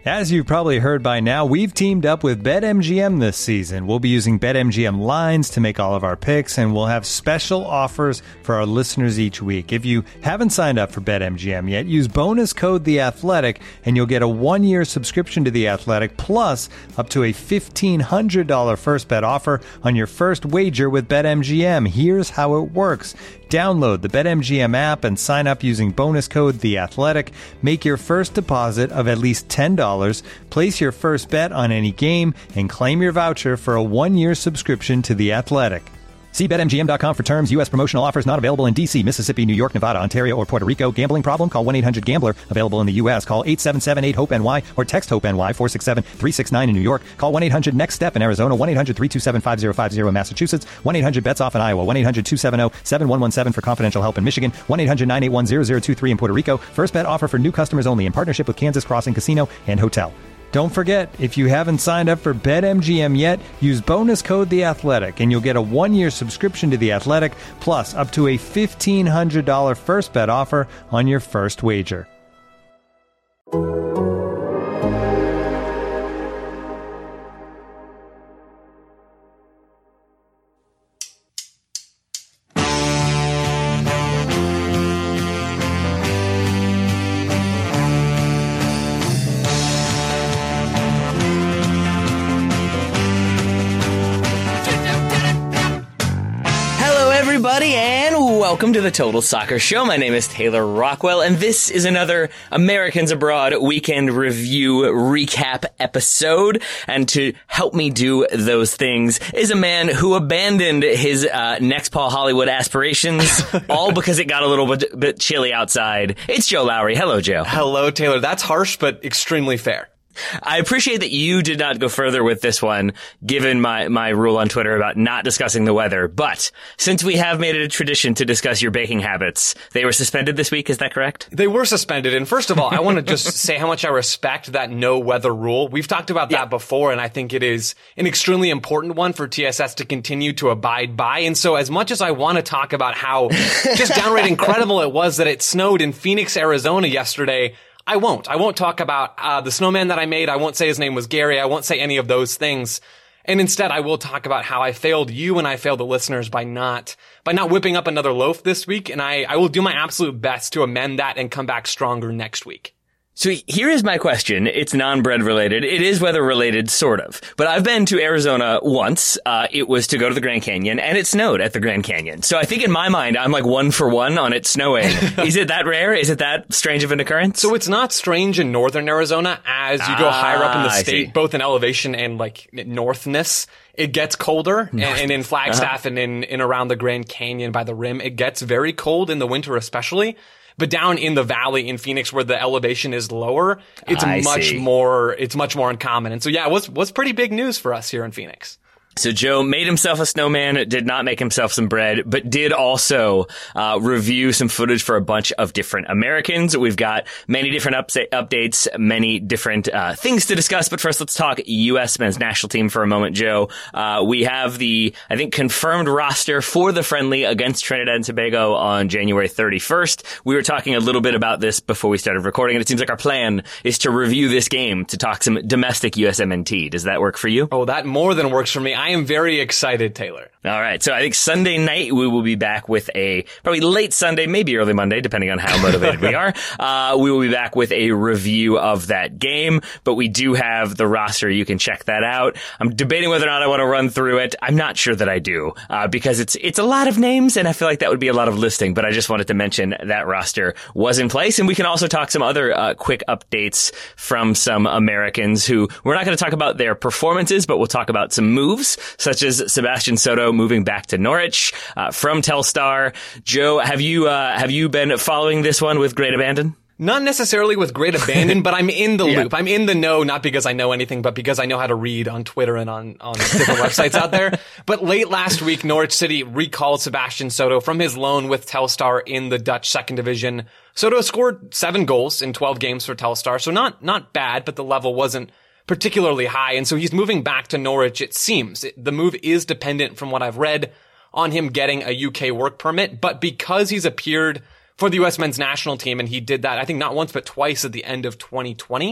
As you've probably heard by now, we've teamed up with BetMGM this season. We'll be using BetMGM lines to make all of our picks, and we'll have special offers for our listeners each week. If you haven't signed up for BetMGM yet, use bonus code The Athletic, and you'll get a 1-year subscription to The Athletic, plus up to a $1,500 first bet offer on your first wager with BetMGM. Here's how it works. Download the BetMGM app and sign up using bonus code The Athletic. Make your first deposit of at least $10. Place your first bet on any game and claim your voucher for a 1-year subscription to The Athletic. See BetMGM.com for terms. U.S. promotional offers not available in D.C., Mississippi, New York, Nevada, Ontario, or Puerto Rico. Gambling problem? Call 1-800-GAMBLER. Available in the U.S. Call 877-8-HOPE-NY or text HOPE-NY 467-369 in New York. Call 1-800-NEXT-STEP in Arizona. 1-800-327-5050 in Massachusetts. 1-800-BETS-OFF in Iowa. 1-800-270-7117 for confidential help in Michigan. 1-800-981-0023 in Puerto Rico. First bet offer for new customers only in partnership with Kansas Crossing Casino and Hotel. Don't forget, if you haven't signed up for BetMGM yet, use bonus code The Athletic, and you'll get a 1-year subscription to The Athletic, plus up to a $1,500 first bet offer on your first wager. And welcome to the Total Soccer Show. My name is Taylor Rockwell, and this is another Americans Abroad Weekend Review recap episode. And to help me do those things is a man who abandoned his next Paul Hollywood aspirations, all because it got a little bit chilly outside. It's Joe Lowry. Hello, Joe. Hello, Taylor. That's harsh, but extremely fair. I appreciate that you did not go further with this one, given my rule on Twitter about not discussing the weather. But since we have made it a tradition to discuss your baking habits, they were suspended this week. Is that correct? They were suspended. And first of all, I want to just say how much I respect that no weather rule. We've talked about that before, and I think it is an extremely important one for TSS to continue to abide by. And so as much as I want to talk about how just downright incredible it was that it snowed in Phoenix, Arizona yesterday, I won't talk about the snowman that I made. I won't say his name was Gary. I won't say any of those things. And instead, I will talk about how I failed you and I failed the listeners by not whipping up another loaf this week. And I will do my absolute best to amend that and come back stronger next week. So here is my question. It's non-bread related. It is weather related, sort of. But I've been to Arizona once. It was to go to the Grand Canyon, and it snowed at the Grand Canyon. So I think in my mind, I'm like 1 for 1 on it snowing. Is it that rare? Is it that strange of an occurrence? So it's not strange in northern Arizona as you go higher up in the state, both in elevation and like northness. It gets colder, and in Flagstaff and in around the Grand Canyon by the rim, it gets very cold in the winter especially. But down in the valley in Phoenix where the elevation is lower, it's much more uncommon. And so yeah, it was pretty big news for us here in Phoenix. So Joe made himself a snowman, did not make himself some bread, but did also review some footage for a bunch of different Americans. We've got many different updates, many different things to discuss. But first, let's talk U.S. men's national team for a moment, Joe. We have the, I think, confirmed roster for the friendly against Trinidad and Tobago on January 31st. We were talking a little bit about this before we started recording, and it seems like our plan is to review this game to talk some domestic USMNT. Does that work for you? Oh, that more than works for me. I am very excited, Taylor. All right. So I think Sunday night we will be back with a probably late Sunday, maybe early Monday, depending on how motivated we are. We will be back with a review of that game, but we do have the roster. You can check that out. I'm debating whether or not I want to run through it. I'm not sure that I do, because it's a lot of names and I feel like that would be a lot of listing, but I just wanted to mention that roster was in place. And we can also talk some other quick updates from some Americans who we're not going to talk about their performances, but we'll talk about some moves, such as Sebastian Soto moving back to Norwich from Telstar. Joe, have you been following this one with great abandon? Not necessarily with great abandon, but I'm in the loop. I'm in the know, not because I know anything, but because I know how to read on Twitter and on different websites out there. But late last week, Norwich City recalled Sebastian Soto from his loan with Telstar in the Dutch second division. Soto scored 7 goals in 12 games for Telstar, so not bad, but the level wasn't particularly high. And so he's moving back to Norwich, it seems. The move is dependent, from what I've read, on him getting a UK work permit. But because he's appeared for the U.S. men's national team, and he did that, I think not once but twice at the end of 2020,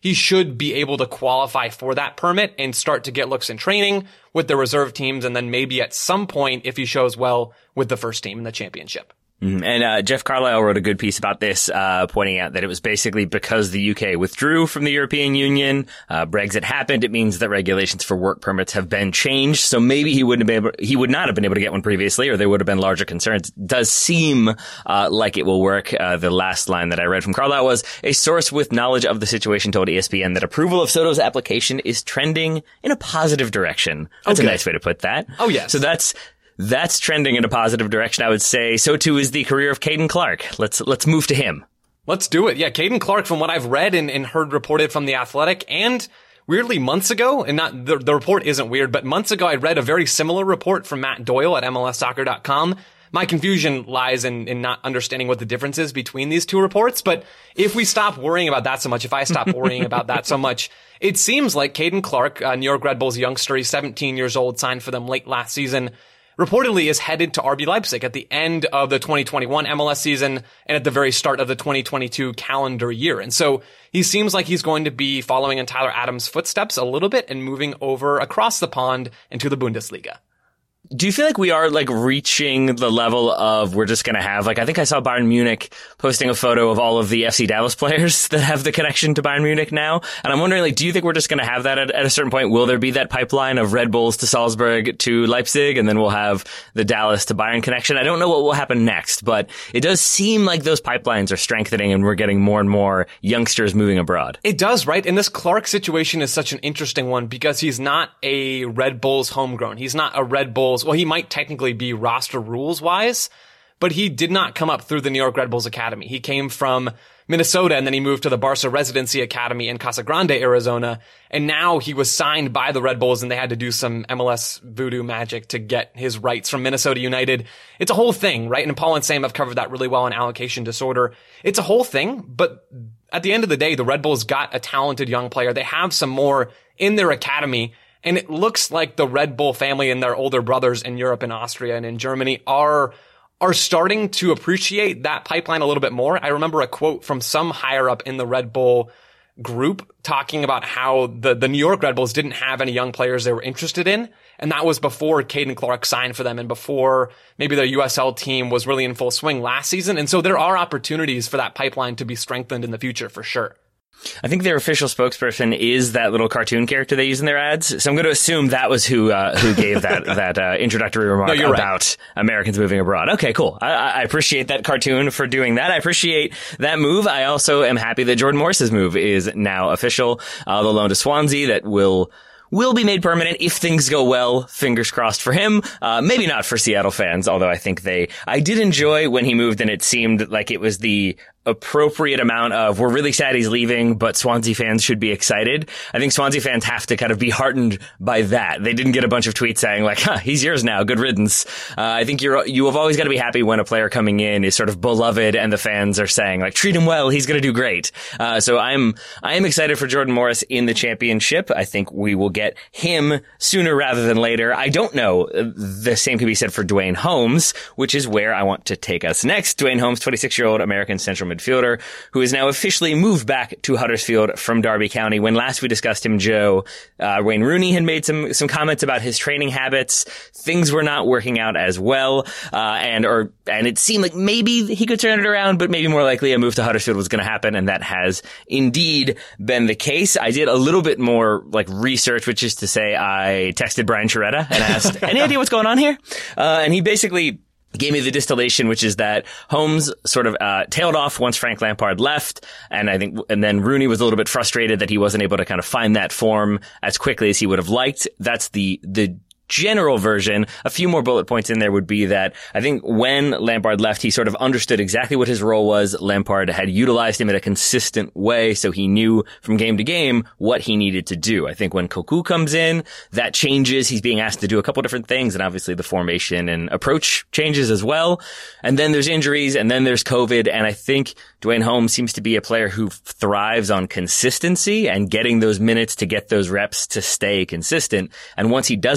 he should be able to qualify for that permit and start to get looks in training with the reserve teams, and then maybe at some point, if he shows well, with the first team in the championship. And Jeff Carlisle wrote a good piece about this, pointing out that it was basically because the UK withdrew from the European Union, Brexit happened. It means that regulations for work permits have been changed. So maybe he would not have been able to get one previously, or there would have been larger concerns. It does seem like it will work. The last line that I read from Carlisle was, a source with knowledge of the situation told ESPN that approval of Soto's application is trending in a positive direction. That's a nice way to put that. Oh, yes. So that's trending in a positive direction, I would say. So too is the career of Caden Clark. Let's move to him. Let's do it. Yeah, Caden Clark, from what I've read and heard reported from The Athletic, and weirdly months ago, and not the report isn't weird, but months ago I read a very similar report from Matt Doyle at MLSsoccer.com. My confusion lies in not understanding what the difference is between these two reports. But if we stop worrying about that so much, if I stop worrying about that so much, it seems like Caden Clark, New York Red Bulls youngster, he's 17 years old, signed for them late last season, reportedly is headed to RB Leipzig at the end of the 2021 MLS season and at the very start of the 2022 calendar year. And so he seems like he's going to be following in Tyler Adams' footsteps a little bit and moving over across the pond into the Bundesliga. Do you feel like we are reaching the level of we're just going to have, I think I saw Bayern Munich posting a photo of all of the FC Dallas players that have the connection to Bayern Munich now? And I'm wondering, do you think we're just going to have that at a certain point? Will there be that pipeline of Red Bulls to Salzburg to Leipzig, and then we'll have the Dallas to Bayern connection? I don't know what will happen next, but it does seem like those pipelines are strengthening and we're getting more and more youngsters moving abroad. It does, right? And this Clark situation is such an interesting one because he's not a Red Bulls homegrown. He's not a Red Bulls. Well, he might technically be roster rules wise, but he did not come up through the New York Red Bulls Academy. He came from Minnesota, and then he moved to the Barca Residency Academy in Casa Grande, Arizona. And now he was signed by the Red Bulls, and they had to do some MLS voodoo magic to get his rights from Minnesota United. It's a whole thing, right? And Paul and Sam have covered that really well in Allocation Disorder. It's a whole thing, but at the end of the day, the Red Bulls got a talented young player. They have some more in their academy. And it looks like the Red Bull family and their older brothers in Europe and Austria and in Germany are starting to appreciate that pipeline a little bit more. I remember a quote from some higher up in the Red Bull group talking about how the New York Red Bulls didn't have any young players they were interested in. And that was before Caden Clark signed for them and before maybe their USL team was really in full swing last season. And so there are opportunities for that pipeline to be strengthened in the future for sure. I think their official spokesperson is that little cartoon character they use in their ads. So I'm going to assume that was who gave that introductory remark about Americans moving abroad. Okay, cool. I appreciate that cartoon for doing that. I appreciate that move. I also am happy that Jordan Morris's move is now official. The loan to Swansea that will be made permanent if things go well. Fingers crossed for him. Maybe not for Seattle fans, although I did enjoy when he moved and it seemed like it was the appropriate amount of we're really sad he's leaving, but Swansea fans should be excited. I think Swansea fans have to kind of be heartened by that. They didn't get a bunch of tweets saying he's yours now, good riddance. I think you have always got to be happy when a player coming in is sort of beloved and the fans are saying treat him well, he's going to do great. So I am excited for Jordan Morris in the championship. I think we will get him sooner rather than later. I don't know. The same can be said for Dwayne Holmes, which is where I want to take us next. Dwayne Holmes, 26-year-old American central midfielder who has now officially moved back to Huddersfield from Derby County. When last we discussed him, Joe, Wayne Rooney had made some comments about his training habits. Things were not working out as well, and it seemed like maybe he could turn it around, but maybe more likely a move to Huddersfield was going to happen, and that has indeed been the case. I did a little bit more research, which is to say I texted Brian Chiretta and asked, any idea what's going on here? And he basically gave me the distillation, which is that Holmes sort of tailed off once Frank Lampard left, and then Rooney was a little bit frustrated that he wasn't able to kind of find that form as quickly as he would have liked. That's the general version. A few more bullet points in there would be that I think when Lampard left, he sort of understood exactly what his role was. Lampard had utilized him in a consistent way, so he knew from game to game what he needed to do. I think when Cocu comes in, that changes. He's being asked to do a couple different things, and obviously the formation and approach changes as well. And then there's injuries, and then there's COVID, and I think Dwayne Holmes seems to be a player who thrives on consistency and getting those minutes to get those reps to stay consistent. And once he doesn't have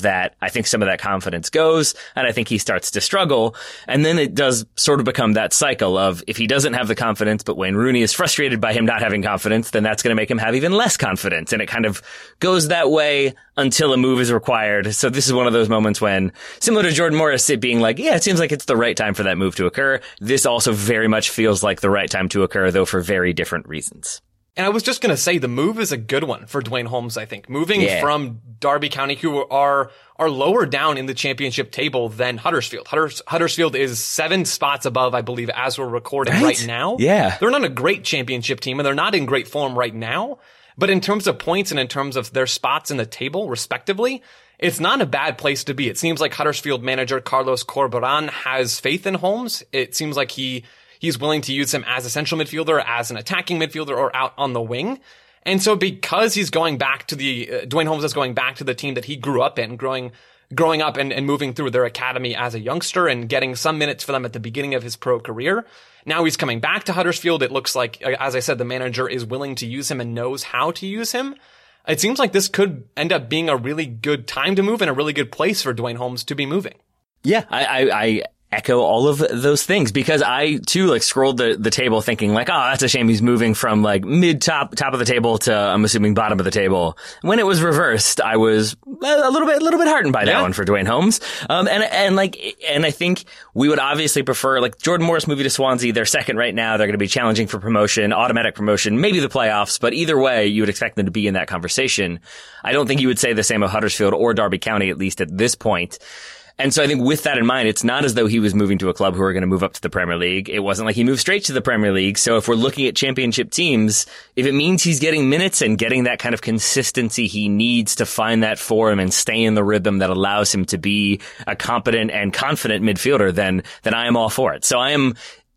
that, I think some of that confidence goes, and I think he starts to struggle. And then it does sort of become that cycle of, if he doesn't have the confidence, but Wayne Rooney is frustrated by him not having confidence, then that's going to make him have even less confidence. And it kind of goes that way until a move is required. So this is one of those moments when, similar to Jordan Morris, it being like, yeah, it seems like it's the right time for that move to occur. This also very much feels like the right time to occur, though for very different reasons. And I was just going to say, the move is a good one for Dwayne Holmes, I think. Moving from Derby County, who are lower down in the championship table than Huddersfield. Huddersfield is 7 spots above, I believe, as we're recording right now. Yeah. They're not a great championship team, and they're not in great form right now. But in terms of points and in terms of their spots in the table, respectively, it's not a bad place to be. It seems like Huddersfield manager Carlos Corberán has faith in Holmes. It seems like he's willing to use him as a central midfielder, as an attacking midfielder, or out on the wing. And so because he's going back to Dwayne Holmes is going back to the team that he grew up in, growing up and moving through their academy as a youngster and getting some minutes for them at the beginning of his pro career. Now he's coming back to Huddersfield. It looks like, as I said, the manager is willing to use him and knows how to use him. It seems like this could end up being a really good time to move and a really good place for Dwayne Holmes to be moving. Yeah, I echo all of those things, because I too scrolled the table thinking oh, that's a shame he's moving from top of the table to, I'm assuming, bottom of the table. When it was reversed, I was a little bit heartened by that one for Dwayne Holmes. And I think we would obviously prefer Jordan Morris moving to Swansea. They're second right now. They're going to be challenging for promotion, automatic promotion, maybe the playoffs, but either way, you would expect them to be in that conversation. I don't think you would say the same of Huddersfield or Derby County, at least at this point. And so I think with that in mind, it's not as though he was moving to a club who are going to move up to the Premier League. It wasn't like he moved straight to the Premier League. So if we're looking at championship teams, if it means he's getting minutes and getting that kind of consistency he needs to find that form and stay in the rhythm that allows him to be a competent and confident midfielder, then I am all for it. So I am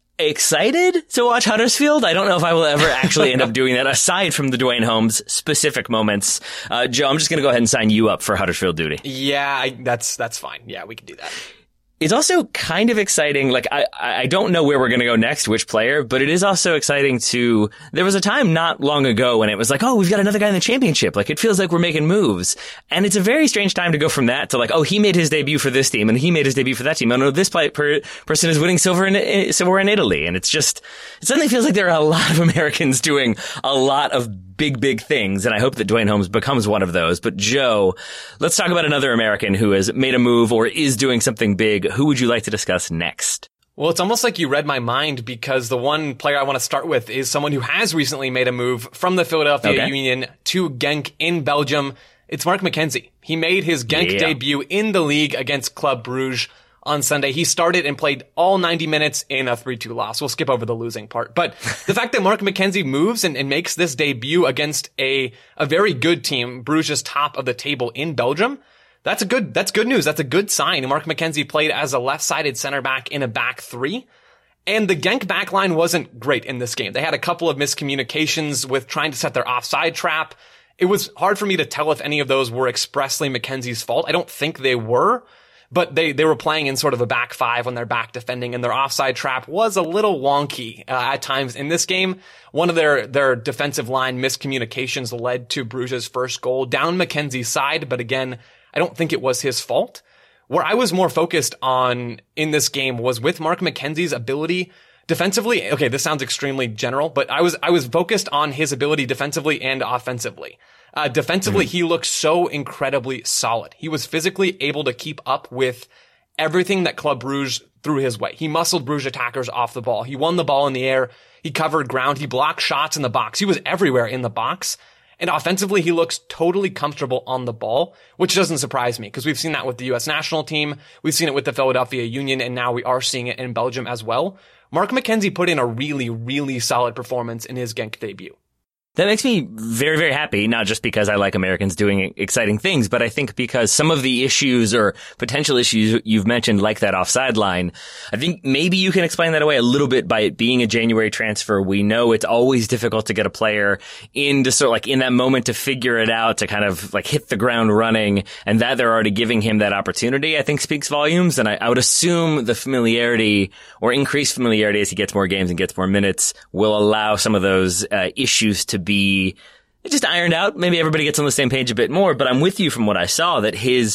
excited to watch Huddersfield. I don't know if I will ever actually end up doing that, aside from the Dwayne Holmes specific moments. Joe, I'm just going to go ahead and sign you up for Huddersfield duty. Yeah, that's fine. Yeah, we can do that. It's also kind of exciting. I don't know where we're going to go next, which player, but it is also exciting there was a time not long ago when it was oh, we've got another guy in the championship. It feels like we're making moves. And it's a very strange time to go from that to oh, he made his debut for this team and he made his debut for that team. Oh no, this person is winning silver in Italy. And it suddenly feels like there are a lot of Americans doing a lot of big things, and I hope that Dwayne Holmes becomes one of those. But Joe, let's talk about another American who has made a move or is doing something big. Who would you like to discuss next? Well, it's almost like you read my mind, because the one player I want to start with is someone who has recently made a move from the Philadelphia Union to Genk in Belgium. It's Mark McKenzie. He made his Genk debut in the league against Club Brugge on Sunday. He started and played all 90 minutes in a 3-2 loss. We'll skip over the losing part. But the fact that Mark McKenzie moves and makes this debut against a very good team, Bruges top of the table in Belgium, that's good news. That's a good sign. Mark McKenzie played as a left-sided center back in a back three. And the Genk backline wasn't great in this game. They had a couple of miscommunications with trying to set their offside trap. It was hard for me to tell if any of those were expressly McKenzie's fault. I don't think they were. But they were playing in sort of a back five when they're back defending, and their offside trap was a little wonky at times in this game. One of their defensive line miscommunications led to Bruges' first goal down McKenzie's side, but again, I don't think it was his fault. Where I was more focused on in this game was with Mark McKenzie's ability defensively. Okay, this sounds extremely general, but I was focused on his ability defensively and offensively. Defensively, he looked so incredibly solid. He was physically able to keep up with everything that Club Brugge threw his way. He muscled Bruges attackers off the ball. He won the ball in the air. He covered ground. He blocked shots in the box. He was everywhere in the box. And offensively, he looks totally comfortable on the ball, which doesn't surprise me, because we've seen that with the U.S. national team. We've seen it with the Philadelphia Union, and now we are seeing it in Belgium as well. Mark McKenzie put in a really, really solid performance in his Genk debut. That makes me very, very happy, not just because I like Americans doing exciting things, but I think because some of the issues or potential issues you've mentioned, like that offside line, I think maybe you can explain that away a little bit by it being a January transfer. We know it's always difficult to get a player into sort of in that moment to figure it out, to kind of hit the ground running, and that they're already giving him that opportunity, I think speaks volumes. And I would assume the familiarity or increased familiarity as he gets more games and gets more minutes will allow some of those issues to be just ironed out. Maybe everybody gets on the same page a bit more, but I'm with you from what I saw that his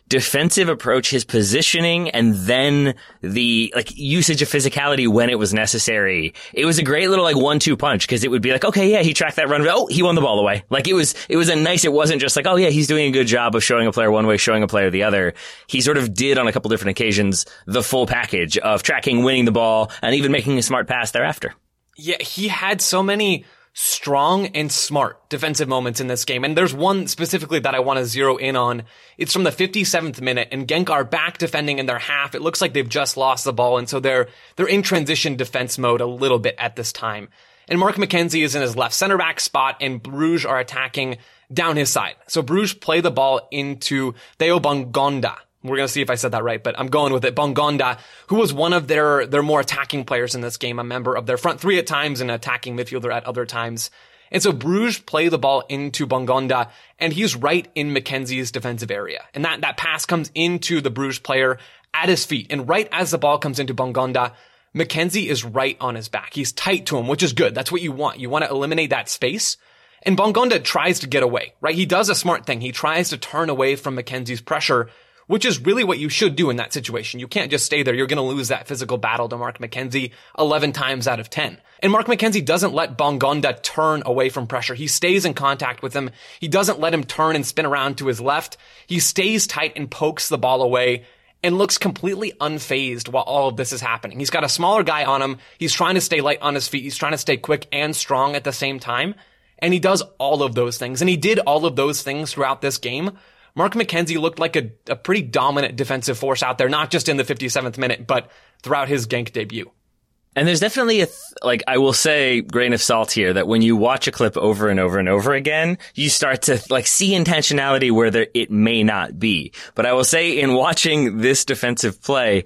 defensive approach, his positioning, and then the usage of physicality when it was necessary. It was a great little 1-2 punch, because it would be okay, yeah, he tracked that run. Oh, he won the ball away. It was it wasn't just oh yeah, he's doing a good job of showing a player one way, showing a player the other. He sort of did on a couple different occasions the full package of tracking, winning the ball, and even making a smart pass thereafter. Yeah, he had so many strong and smart defensive moments in this game. And there's one specifically that I want to zero in on. It's from the 57th minute, and Genk are back defending in their half. It looks like they've just lost the ball, and so they're in transition defense mode a little bit at this time. And Mark McKenzie is in his left center back spot, and Bruges are attacking down his side. So Bruges play the ball into Theo Bongonda. We're going to see if I said that right, but I'm going with it. Bongonda, who was one of their more attacking players in this game, a member of their front three at times and attacking midfielder at other times. And so Bruges play the ball into Bongonda, and he's right in McKenzie's defensive area. And that pass comes into the Bruges player at his feet. And right as the ball comes into Bongonda, McKenzie is right on his back. He's tight to him, which is good. That's what you want. You want to eliminate that space. And Bongonda tries to get away, right? He does a smart thing. He tries to turn away from McKenzie's pressure, which is really what you should do in that situation. You can't just stay there. You're going to lose that physical battle to Mark McKenzie 11 times out of 10. And Mark McKenzie doesn't let Bongonda turn away from pressure. He stays in contact with him. He doesn't let him turn and spin around to his left. He stays tight and pokes the ball away and looks completely unfazed while all of this is happening. He's got a smaller guy on him. He's trying to stay light on his feet. He's trying to stay quick and strong at the same time. And he does all of those things. And he did all of those things throughout this game. Mark McKenzie looked like a pretty dominant defensive force out there, not just in the 57th minute, but throughout his Genk debut. And there's definitely I will say, grain of salt here, that when you watch a clip over and over and over again, you start to see intentionality where it may not be. But I will say, in watching this defensive play,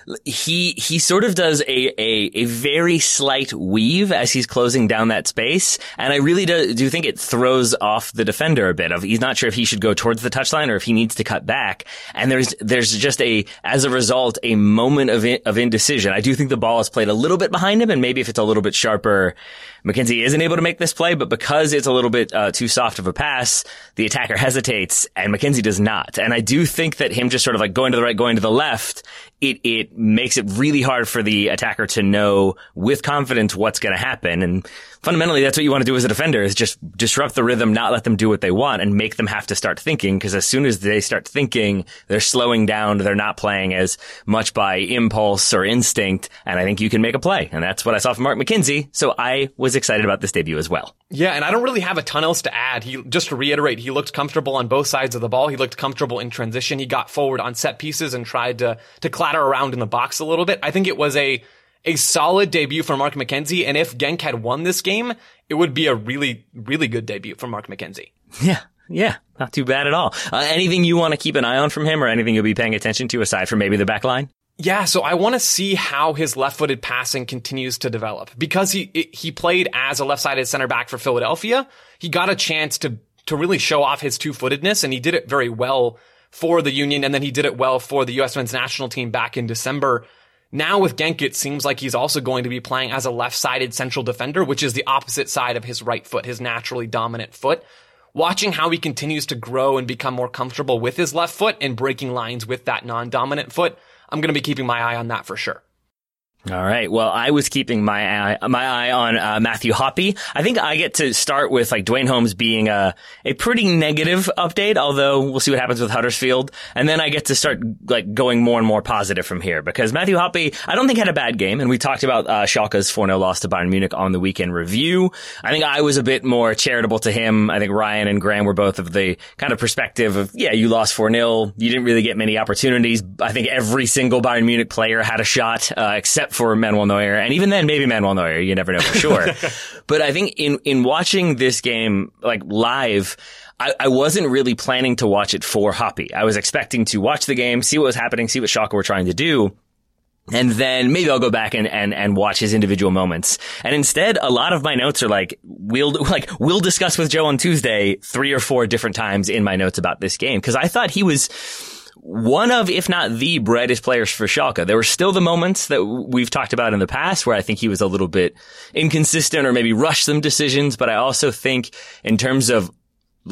he sort of does a very slight weave as he's closing down that space. And I really do think it throws off the defender a bit. He's not sure if he should go towards the touchline or if he needs to cut back. And there's just as a result, a moment of indecision. I do think the ball is played a little bit behind him, and maybe if it's a little bit sharper, McKenzie isn't able to make this play, but because it's a little bit too soft of a pass, the attacker hesitates, and McKenzie does not. And I do think that him just sort of going to the right, going to the left, it makes it really hard for the attacker to know with confidence what's going to happen. And fundamentally, that's what you want to do as a defender, is just disrupt the rhythm, not let them do what they want, and make them have to start thinking, because as soon as they start thinking, they're slowing down, they're not playing as much by impulse or instinct, and I think you can make a play. And that's what I saw from Mark McKenzie, so I was excited about this debut as well. Yeah, and I don't really have a ton else to add. Just to reiterate, he looked comfortable on both sides of the ball. He looked comfortable in transition. He got forward on set pieces and tried to clatter around in the box a little bit. I think it was a solid debut for Mark McKenzie, and if Genk had won this game, it would be a really, really good debut for Mark McKenzie. Yeah, not too bad at all. Anything you want to keep an eye on from him, or anything you'll be paying attention to aside from maybe the back line? Yeah, so I want to see how his left-footed passing continues to develop. Because he played as a left-sided center back for Philadelphia, he got a chance to really show off his two-footedness, and he did it very well for the Union, and then he did it well for the U.S. men's national team back in December. Now with Genk, it seems like he's also going to be playing as a left-sided central defender, which is the opposite side of his right foot, his naturally dominant foot. Watching how he continues to grow and become more comfortable with his left foot and breaking lines with that non-dominant foot, I'm going to be keeping my eye on that for sure. All right. Well, I was keeping my eye on Matthew Hoppe. I think I get to start with Dwayne Holmes being a pretty negative update, although we'll see what happens with Huddersfield. And then I get to start going more and more positive from here, because Matthew Hoppe, I don't think had a bad game. And we talked about Schalke's 4-0 loss to Bayern Munich on the weekend review. I think I was a bit more charitable to him. I think Ryan and Graham were both of the kind of perspective of, yeah, you lost 4-0. You didn't really get many opportunities. I think every single Bayern Munich player had a shot, except for Manuel Neuer, and even then, maybe Manuel Neuer, you never know for sure. But I think in watching this game live, I wasn't really planning to watch it for Hoppe. I was expecting to watch the game, see what was happening, see what Schalke were trying to do, and then maybe I'll go back and watch his individual moments. And instead, a lot of my notes are we'll discuss with Joe on Tuesday 3 or 4 different times in my notes about this game, because I thought he was one of, if not the brightest players for Schalke. There were still the moments that we've talked about in the past where I think he was a little bit inconsistent or maybe rushed some decisions, but I also think in terms of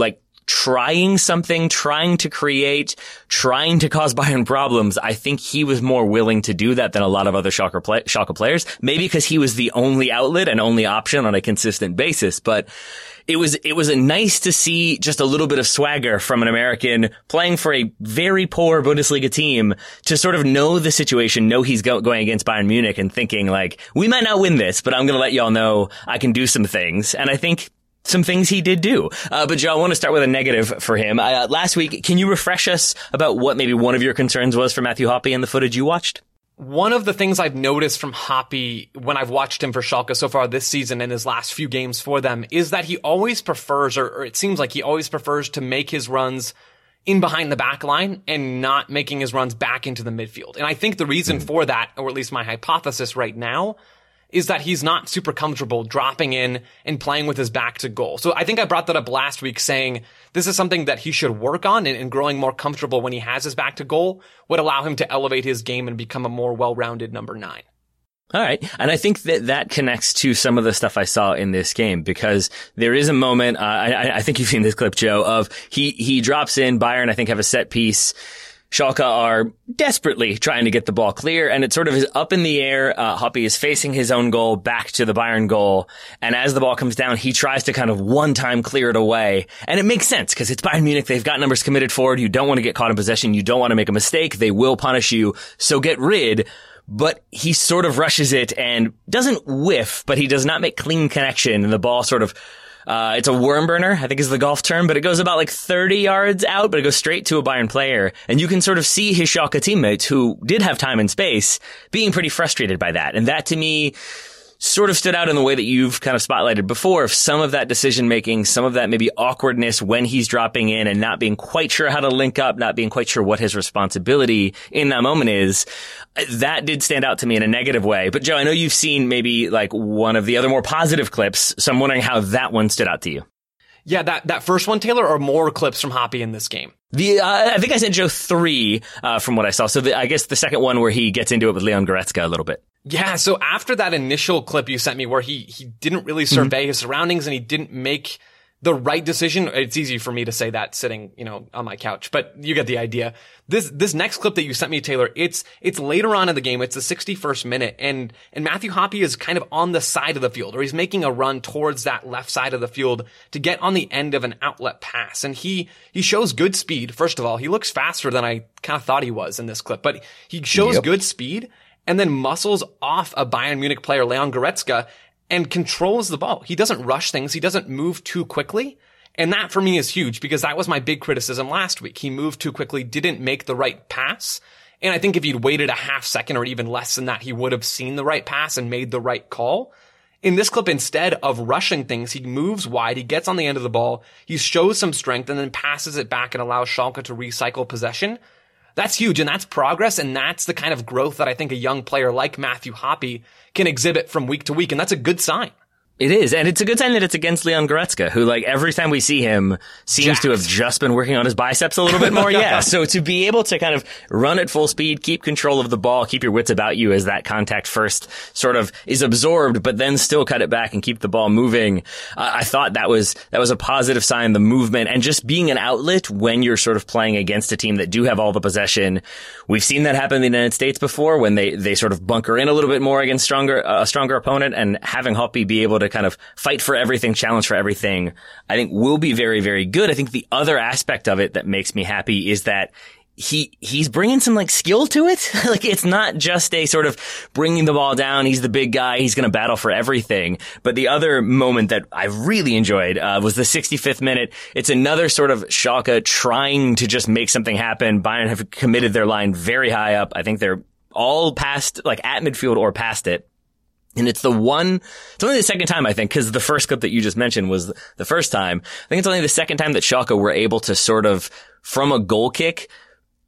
trying something, trying to create, trying to cause Bayern problems. I think he was more willing to do that than a lot of other Schalke players. Maybe because he was the only outlet and only option on a consistent basis. But it was nice to see just a little bit of swagger from an American playing for a very poor Bundesliga team to sort of know the situation, know he's going against Bayern Munich and thinking like, we might not win this, but I'm going to let y'all know I can do some things. And I think some things he did do. But Joe, I want to start with a negative for him. Last week, can you refresh us about what maybe one of your concerns was for Matthew Hoppe in the footage you watched? One of the things I've noticed from Hoppe when I've watched him for Schalke so far this season and his last few games for them is that he always prefers, or it seems like he always prefers to make his runs in behind the back line and not making his runs back into the midfield. And I think the reason for that, or at least my hypothesis right now, is that he's not super comfortable dropping in and playing with his back to goal. So I think I brought that up last week saying this is something that he should work on, and growing more comfortable when he has his back to goal would allow him to elevate his game and become a more well-rounded number 9. All right. And I think that connects to some of the stuff I saw in this game, because there is a moment, I think you've seen this clip, Joe, of he drops in, Bayern, I think, have a set piece. Schalke are desperately trying to get the ball clear, and it sort of is up in the air. Hoppe is facing his own goal back to the Bayern goal, and as the ball comes down, he tries to kind of one-time clear it away. And it makes sense, because it's Bayern Munich. They've got numbers committed forward. You don't want to get caught in possession. You don't want to make a mistake. They will punish you, so get rid. But he sort of rushes it and doesn't whiff, but he does not make clean connection, and the ball sort of it's a worm burner, I think is the golf term, but it goes about like 30 yards out, but it goes straight to a Bayern player. And you can sort of see his Schalke teammates, who did have time and space, being pretty frustrated by that. And that, to me, sort of stood out in the way that you've kind of spotlighted before, of some of that decision making, some of that maybe awkwardness when he's dropping in and not being quite sure how to link up, not being quite sure what his responsibility in that moment is. That did stand out to me in a negative way. But Joe, I know you've seen maybe like one of the other more positive clips, so I'm wondering how that one stood out to you. Yeah, that first one, Taylor, or more clips from Hoppe in this game? I think I sent Joe 3 from what I saw. So I guess the second one where he gets into it with Leon Goretzka a little bit. Yeah, so after that initial clip you sent me where he didn't really survey his surroundings and he didn't make the right decision. It's easy for me to say that sitting, on my couch, but you get the idea. This next clip that you sent me, Taylor, it's later on in the game. It's the 61st minute, and Matthew Hoppe is kind of on the side of the field, or he's making a run towards that left side of the field to get on the end of an outlet pass. And he shows good speed. First of all, he looks faster than I kind of thought he was in this clip, but he shows good speed and then muscles off a Bayern Munich player, Leon Goretzka, and controls the ball. He doesn't rush things. He doesn't move too quickly. And that for me is huge, because that was my big criticism last week. He moved too quickly, didn't make the right pass. And I think if he'd waited a half second or even less than that, he would have seen the right pass and made the right call. In this clip, instead of rushing things, he moves wide, he gets on the end of the ball, he shows some strength, and then passes it back and allows Schalke to recycle possession. That's huge, and that's progress, and that's the kind of growth that I think a young player like Matthew Hoppe can exhibit from week to week, and that's a good sign. It is, and it's a good sign that it's against Leon Goretzka, who, like, every time we see him seems to have just been working on his biceps a little bit more. Yeah, so to be able to kind of run at full speed, keep control of the ball, keep your wits about you as that contact first sort of is absorbed, but then still cut it back and keep the ball moving. I thought that was a positive sign, the movement, and just being an outlet when you're sort of playing against a team that do have all the possession. We've seen that happen in the United States before, when they sort of bunker in a little bit more against a stronger opponent, and having Hoppe be able to kind of fight for everything, challenge for everything, I think will be very, very good. I think the other aspect of it that makes me happy is that he's bringing some like skill to it. Like, it's not just a sort of bringing the ball down. He's the big guy. He's going to battle for everything. But the other moment that I really enjoyed was the 65th minute. It's another sort of Schalke trying to just make something happen. Bayern have committed their line very high up. I think they're all past, like, at midfield or past it. And it's only the second time, I think, because the first clip that you just mentioned was the first time. I think it's only the second time that Schalke were able to sort of, from a goal kick,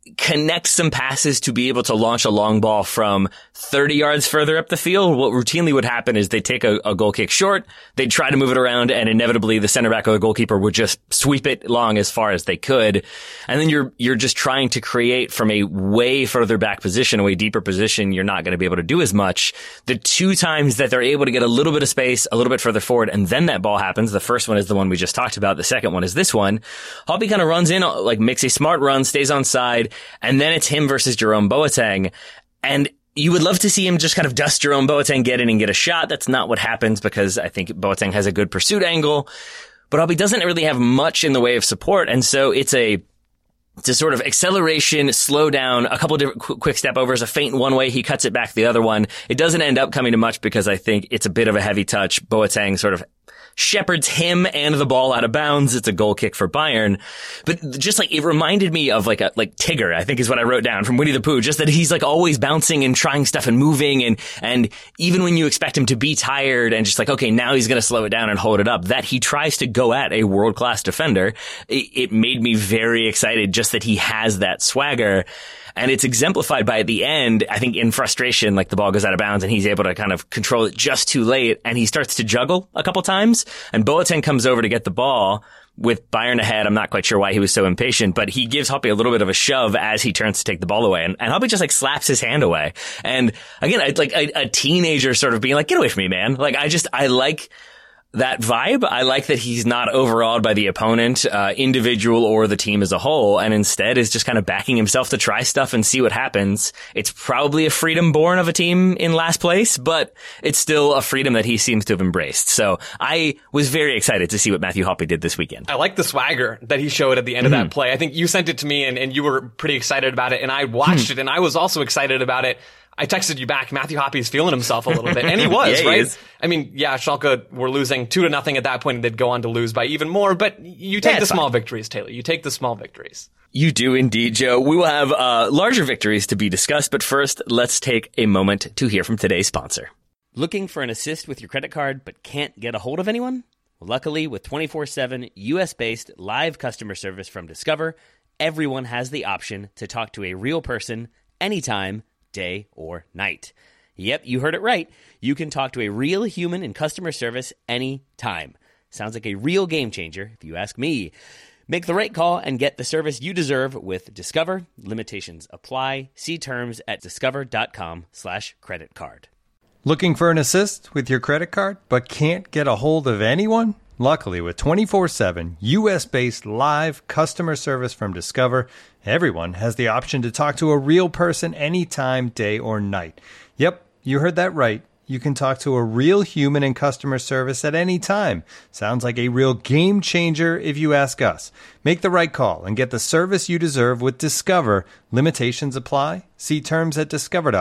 connect some passes to be able to launch a long ball from 30 yards further up the field. What routinely would happen is they'd take a goal kick short, they'd try to move it around, and inevitably the center back or the goalkeeper would just sweep it long as far as they could. And then you're just trying to create from a way further back position, a way deeper position. You're not going to be able to do as much. The two times that they're able to get a little bit of space, a little bit further forward, and then that ball happens. The first one is the one we just talked about. The second one is this one. Hobby kind of runs in, like makes a smart run, stays on side, and then it's him versus Jerome Boateng. And you would love to see him just kind of dust Jerome Boateng, get in and get a shot. That's not what happens because I think Boateng has a good pursuit angle. But Hobby doesn't really have much in the way of support. And so it's a sort of acceleration, slow down, a couple of different quick step overs, a feint one way, he cuts it back the other one. It doesn't end up coming to much because I think it's a bit of a heavy touch. Boateng sort of shepherds him and the ball out of bounds. It's a goal kick for Bayern. But just like, it reminded me of like Tigger, I think is what I wrote down from Winnie the Pooh, just that he's like always bouncing and trying stuff and moving. And even when you expect him to be tired and just like, okay, now he's going to slow it down and hold it up, that he tries to go at a world-class defender. It made me very excited just that he has that swagger. And it's exemplified by at the end, I think in frustration, like the ball goes out of bounds and he's able to kind of control it just too late. And he starts to juggle a couple times and Boateng comes over to get the ball with Bayern ahead. I'm not quite sure why he was so impatient, but he gives Hoppe a little bit of a shove as he turns to take the ball away. And Hoppe just like slaps his hand away. And again, a teenager sort of being like, get away from me, man. Like I like that vibe. I like that he's not overawed by the opponent, individual or the team as a whole, and instead is just kind of backing himself to try stuff and see what happens. It's probably a freedom born of a team in last place, but it's still a freedom that he seems to have embraced. So I was very excited to see what Matthew Hoppe did this weekend. I like the swagger that he showed at the end of that play. I think you sent it to me and you were pretty excited about it, and I watched it and I was also excited about it. I texted you back, Matthew Hoppe is feeling himself a little bit. And he was, yeah, right? I mean, yeah, Schalke were losing 2-0 at that point and they'd go on to lose by even more. But you take the small victories, Taylor. You take the small victories. You do indeed, Joe. We will have larger victories to be discussed. But first, let's take a moment to hear from today's sponsor. Looking for an assist with your credit card but can't get a hold of anyone? Luckily, with 24/7 U.S.-based live customer service from Discover, everyone has the option to talk to a real person anytime, day or night. Yep, you heard it right. You can talk to a real human in customer service anytime. Sounds like a real game changer, if you ask me. Make the right call and get the service you deserve with Discover. Limitations apply. See terms at discover.com/creditcard. Looking for an assist with your credit card but can't get a hold of anyone? Luckily, with 24/7 U.S.-based live customer service from Discover, everyone has the option to talk to a real person anytime, day or night. Yep, you heard that right. You can talk to a real human in customer service at any time. Sounds like a real game changer if you ask us. Make the right call and get the service you deserve with Discover. Limitations apply. See terms at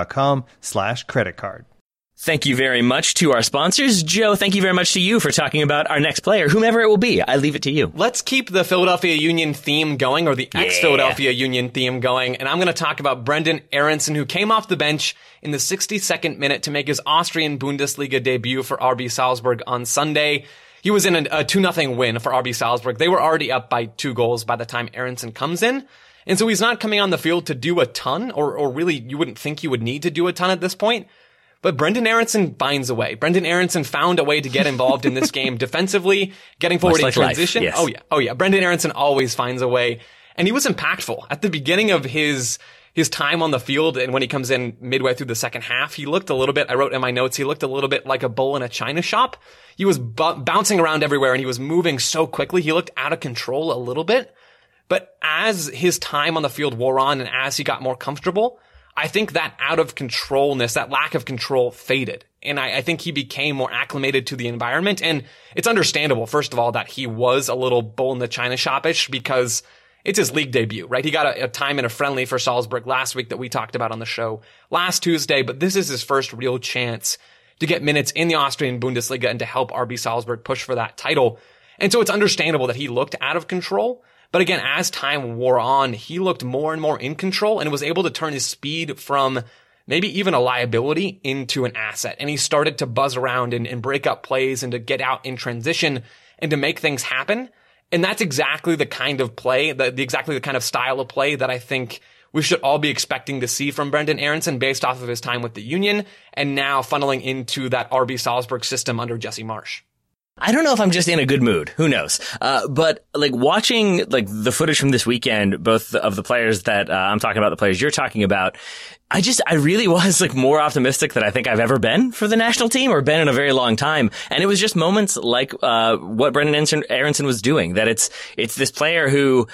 discover.com/creditcard. Thank you very much to our sponsors. Joe, thank you very much to you for talking about our next player, whomever it will be. I leave it to you. Let's keep the Philadelphia Union theme going, or the ex-Philadelphia Union theme going, and I'm going to talk about Brenden Aaronson, who came off the bench in the 62nd minute to make his Austrian Bundesliga debut for RB Salzburg on Sunday. He was in a 2-0 win for RB Salzburg. They were already up by 2 goals by the time Aaronson comes in. And so he's not coming on the field to do a ton, or really you wouldn't think he would need to do a ton at this point. But Brenden Aaronson finds a way. Brenden Aaronson found a way to get involved in this game defensively, getting forward in transition. Yes. Oh yeah. Brenden Aaronson always finds a way. And he was impactful. At the beginning of his time on the field, and when he comes in midway through the second half, he looked a little bit, I wrote in my notes, he looked a little bit like a bull in a china shop. He was bouncing around everywhere and he was moving so quickly. He looked out of control a little bit. But as his time on the field wore on and as he got more comfortable, I think that out of controlness, that lack of control faded. And I think he became more acclimated to the environment. And it's understandable, first of all, that he was a little bull in the china shop-ish because it's his league debut, right? He got a time in a friendly for Salzburg last week that we talked about on the show last Tuesday, but this is his first real chance to get minutes in the Austrian Bundesliga and to help RB Salzburg push for that title. And so it's understandable that he looked out of control. But again, as time wore on, he looked more and more in control and was able to turn his speed from maybe even a liability into an asset. And he started to buzz around and break up plays and to get out in transition and to make things happen. And that's exactly the kind of play, exactly the kind of style of play that I think we should all be expecting to see from Brenden Aaronson based off of his time with the Union and now funneling into that RB Salzburg system under Jesse Marsch. I don't know if I'm just in a good mood. Who knows? But like watching like the footage from this weekend, both of the players that I'm talking about, the players you're talking about, I really was like more optimistic than I think I've ever been for the national team or been in a very long time. And it was just moments like what Brenden Aaronson was doing, that it's this player who,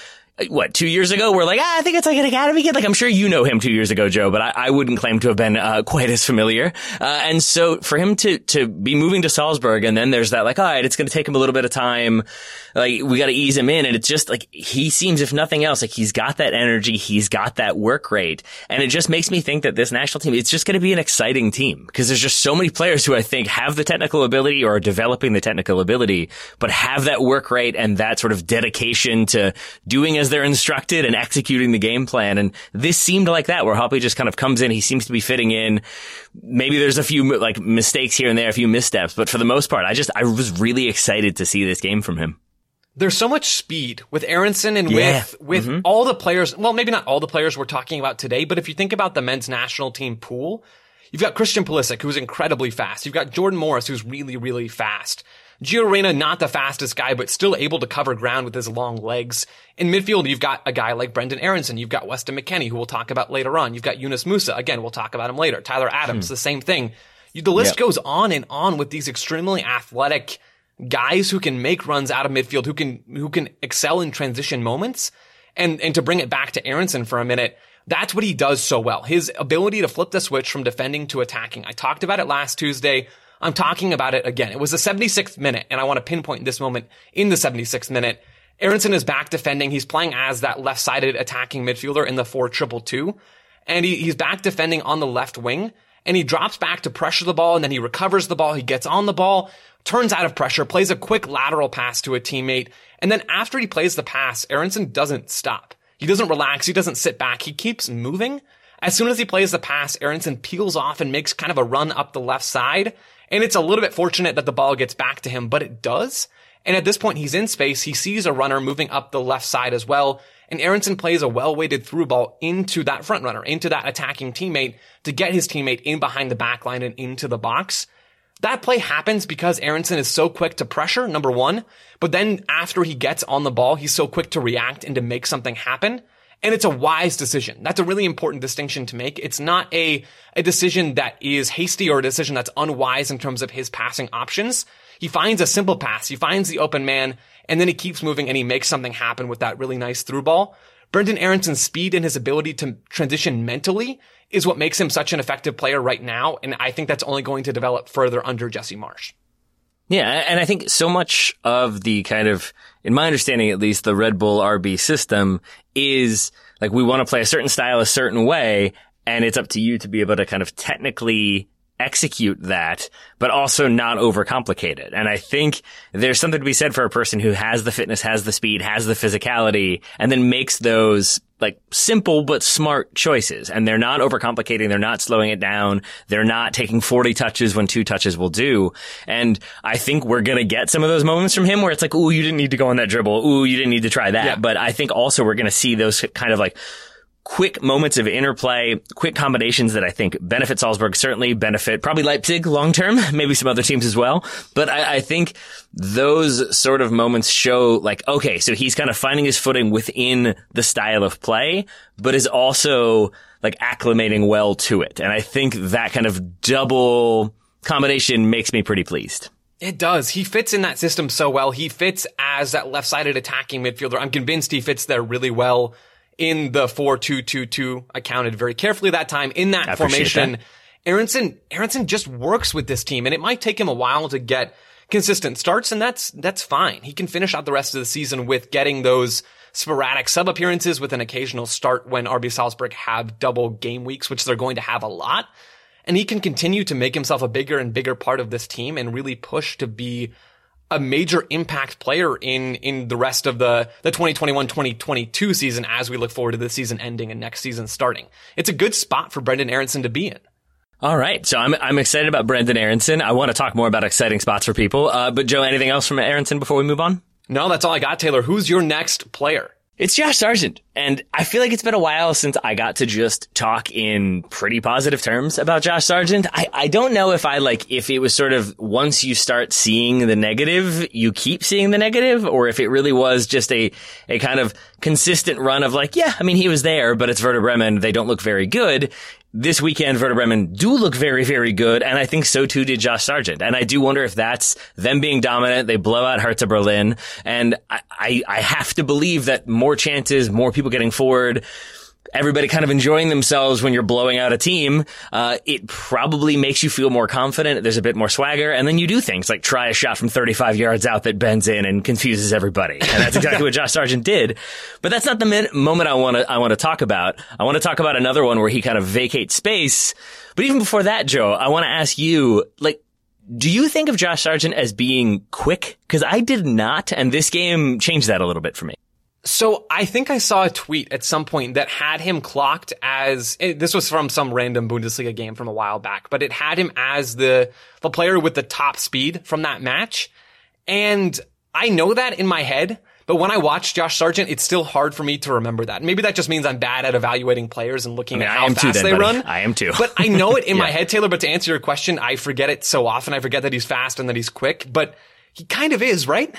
2 years ago, we're like, I think it's like an academy kid. Like, I'm sure you know him 2 years ago, Joe, but I wouldn't claim to have been quite as familiar. And so for him to be moving to Salzburg, and then there's that like, all right, it's going to take him a little bit of time. Like, we got to ease him in. And it's just like, he seems, if nothing else, like he's got that energy. He's got that work rate. And it just makes me think that this national team, it's just going to be an exciting team because there's just so many players who I think have the technical ability or are developing the technical ability, but have that work rate and that sort of dedication to doing as they're instructed and executing the game plan. And this seemed like that, where Hoppe just kind of comes in. He seems to be fitting in. Maybe there's a few like mistakes here and there, a few missteps, but for the most part, I was really excited to see this game from him. There's so much speed with Aaronson and with all the players. Well, maybe not all the players we're talking about today, but if you think about the men's national team pool, you've got Christian Pulisic, who's incredibly fast. You've got Jordan Morris, who's really, really fast. Gio Reyna, not the fastest guy, but still able to cover ground with his long legs. In midfield, you've got a guy like Brenden Aaronson. You've got Weston McKennie, who we'll talk about later on. You've got Yunus Musa. Again, we'll talk about him later. Tyler Adams, the same thing. The list goes on and on with these extremely athletic guys who can make runs out of midfield, who can excel in transition moments. And to bring it back to Aaronson for a minute, that's what he does so well. His ability to flip the switch from defending to attacking. I talked about it last Tuesday. I'm talking about it again. It was the 76th minute, and I want to pinpoint this moment in the 76th minute. Aaronson is back defending. He's playing as that left-sided attacking midfielder in the 4-2-2, and he's back defending on the left wing, and he drops back to pressure the ball, and then he recovers the ball. He gets on the ball, turns out of pressure, plays a quick lateral pass to a teammate, and then after he plays the pass, Aaronson doesn't stop. He doesn't relax. He doesn't sit back. He keeps moving. As soon as he plays the pass, Aaronson peels off and makes kind of a run up the left side. And it's a little bit fortunate that the ball gets back to him, but it does. And at this point, he's in space. He sees a runner moving up the left side as well. And Aaronson plays a well-weighted through ball into that front runner, into that attacking teammate to get his teammate in behind the back line and into the box. That play happens because Aaronson is so quick to pressure, number one. But then after he gets on the ball, he's so quick to react and to make something happen. And it's a wise decision. That's a really important distinction to make. It's not a decision that is hasty or a decision that's unwise in terms of his passing options. He finds a simple pass. He finds the open man, and then he keeps moving and he makes something happen with that really nice through ball. Brenden Aaronson's speed and his ability to transition mentally is what makes him such an effective player right now. And I think that's only going to develop further under Jesse Marsch. Yeah, and I think so much of the kind of, in my understanding at least, the Red Bull RB system is like we want to play a certain style a certain way, and it's up to you to be able to kind of technically execute that, but also not overcomplicate it. And I think there's something to be said for a person who has the fitness, has the speed, has the physicality, and then makes those like simple but smart choices. And they're not overcomplicating. They're not slowing it down. They're not taking 40 touches when 2 touches will do. And I think we're going to get some of those moments from him where it's like, ooh, you didn't need to go on that dribble. Ooh, you didn't need to try that. Yeah. But I think also we're going to see those kind of like quick moments of interplay, quick combinations that I think benefit Salzburg, certainly benefit probably Leipzig long term, maybe some other teams as well. But I think those sort of moments show like, okay, so he's kind of finding his footing within the style of play, but is also like acclimating well to it. And I think that kind of double combination makes me pretty pleased. It does. He fits in that system so well. He fits as that left-sided attacking midfielder. I'm convinced he fits there really well. In the 4-2-2-2, I counted very carefully that time. In that formation, Aaronson just works with this team, and it might take him a while to get consistent starts, and that's fine. He can finish out the rest of the season with getting those sporadic sub appearances with an occasional start when RB Salzburg have double game weeks, which they're going to have a lot. And he can continue to make himself a bigger and bigger part of this team and really push to be a major impact player in the rest of the 2021-2022 season as we look forward to the season ending and next season starting. It's a good spot for Brenden Aaronson to be in. All right. So I'm excited about Brenden Aaronson. I want to talk more about exciting spots for people. But Joe, anything else from Aaronson before we move on? No, that's all I got, Taylor. Who's your next player? It's Josh Sargent, and I feel like it's been a while since I got to just talk in pretty positive terms about Josh Sargent. I don't know if if it was sort of once you start seeing the negative, you keep seeing the negative, or if it really was just a kind of consistent run of he was there, but it's Werder Bremen. They don't look very good. This weekend, Werder Bremen do look very, very good, and I think so too did Josh Sargent. And I do wonder if that's them being dominant. They blow out Hertha Berlin, and I have to believe that more chances, more people getting forward, everybody kind of enjoying themselves when you're blowing out a team, it probably makes you feel more confident. There's a bit more swagger, and then you do things like try a shot from 35 yards out that bends in and confuses everybody. And that's exactly what Josh Sargent did. But that's not the moment I want to talk about. I want to talk about another one where he kind of vacates space. But even before that, Joe, I want to ask you, do you think of Josh Sargent as being quick? Because I did not, and this game changed that a little bit for me. So I think I saw a tweet at some point that had him clocked as, this was from some random Bundesliga game from a while back, but it had him as the player with the top speed from that match. And I know that in my head, but when I watch Josh Sargent, it's still hard for me to remember that. Maybe that just means I'm bad at evaluating players and looking at how fast they run. I am too. But I know it in my head, Taylor, but to answer your question, I forget it so often. I forget that he's fast and that he's quick, but he kind of is, right?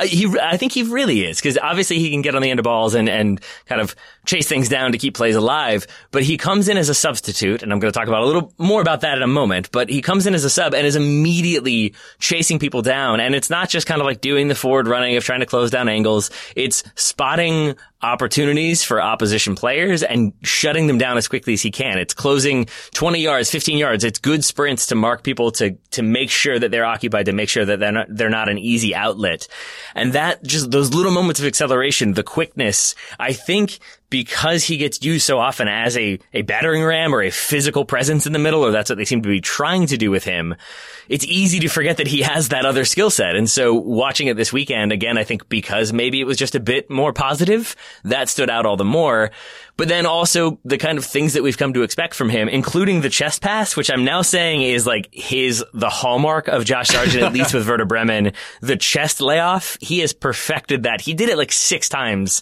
I think he really is, because obviously he can get on the end of balls and kind of chase things down to keep plays alive, but he comes in as a substitute, and I'm going to talk about a little more about that in a moment, but he comes in as a sub and is immediately chasing people down, and it's not just kind of like doing the forward running of trying to close down angles, it's spotting opportunities for opposition players and shutting them down as quickly as he can. It's closing 20 yards, 15 yards. It's good sprints to mark people to make sure that they're occupied, to make sure that they're not an easy outlet. And that just those little moments of acceleration, the quickness, I think because he gets used so often as a battering ram or a physical presence in the middle, or that's what they seem to be trying to do with him, it's easy to forget that he has that other skill set. And so watching it this weekend, again, I think because maybe it was just a bit more positive, that stood out all the more. But then also the kind of things that we've come to expect from him, including the chest pass, which I'm now saying is the hallmark of Josh Sargent, at least with Werder Bremen. The chest layoff, he has perfected that. He did it 6 times,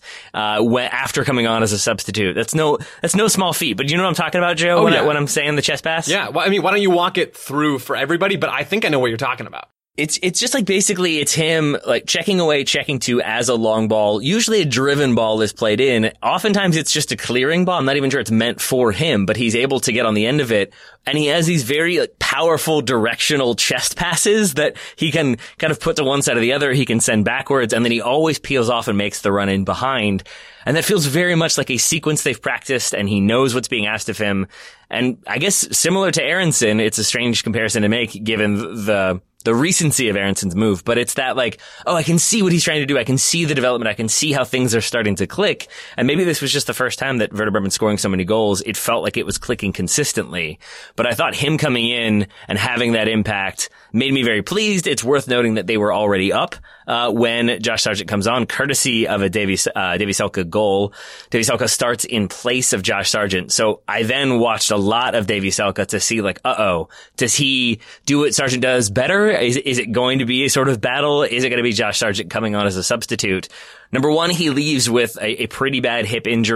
after coming on as a substitute. That's no small feat. But you know what I'm talking about, Joe, when I'm saying the chest pass? Yeah. Well, why don't you walk it through for everybody? But I think I know what you're talking about. It's just basically it's him checking away, checking to as a long ball. Usually a driven ball is played in. Oftentimes it's just a clearing ball. I'm not even sure it's meant for him, but he's able to get on the end of it. And he has these very powerful directional chest passes that he can kind of put to one side or the other. He can send backwards, and then he always peels off and makes the run in behind. And that feels very much like a sequence they've practiced, and he knows what's being asked of him. And I guess similar to Aronson, it's a strange comparison to make given the recency of Aronson's move, but it's that I can see what he's trying to do. I can see the development. I can see how things are starting to click. And maybe this was just the first time that Werder Bremen scoring so many goals. It felt like it was clicking consistently. But I thought him coming in and having that impact made me very pleased. It's worth noting that they were already up when Josh Sargent comes on, courtesy of a Davie Selke goal. Davie Selke starts in place of Josh Sargent. So I then watched a lot of Davie Selke to see does he do what Sargent does better? Is it going to be a sort of battle? Is it going to be Josh Sargent coming on as a substitute? Number one, he leaves with a pretty bad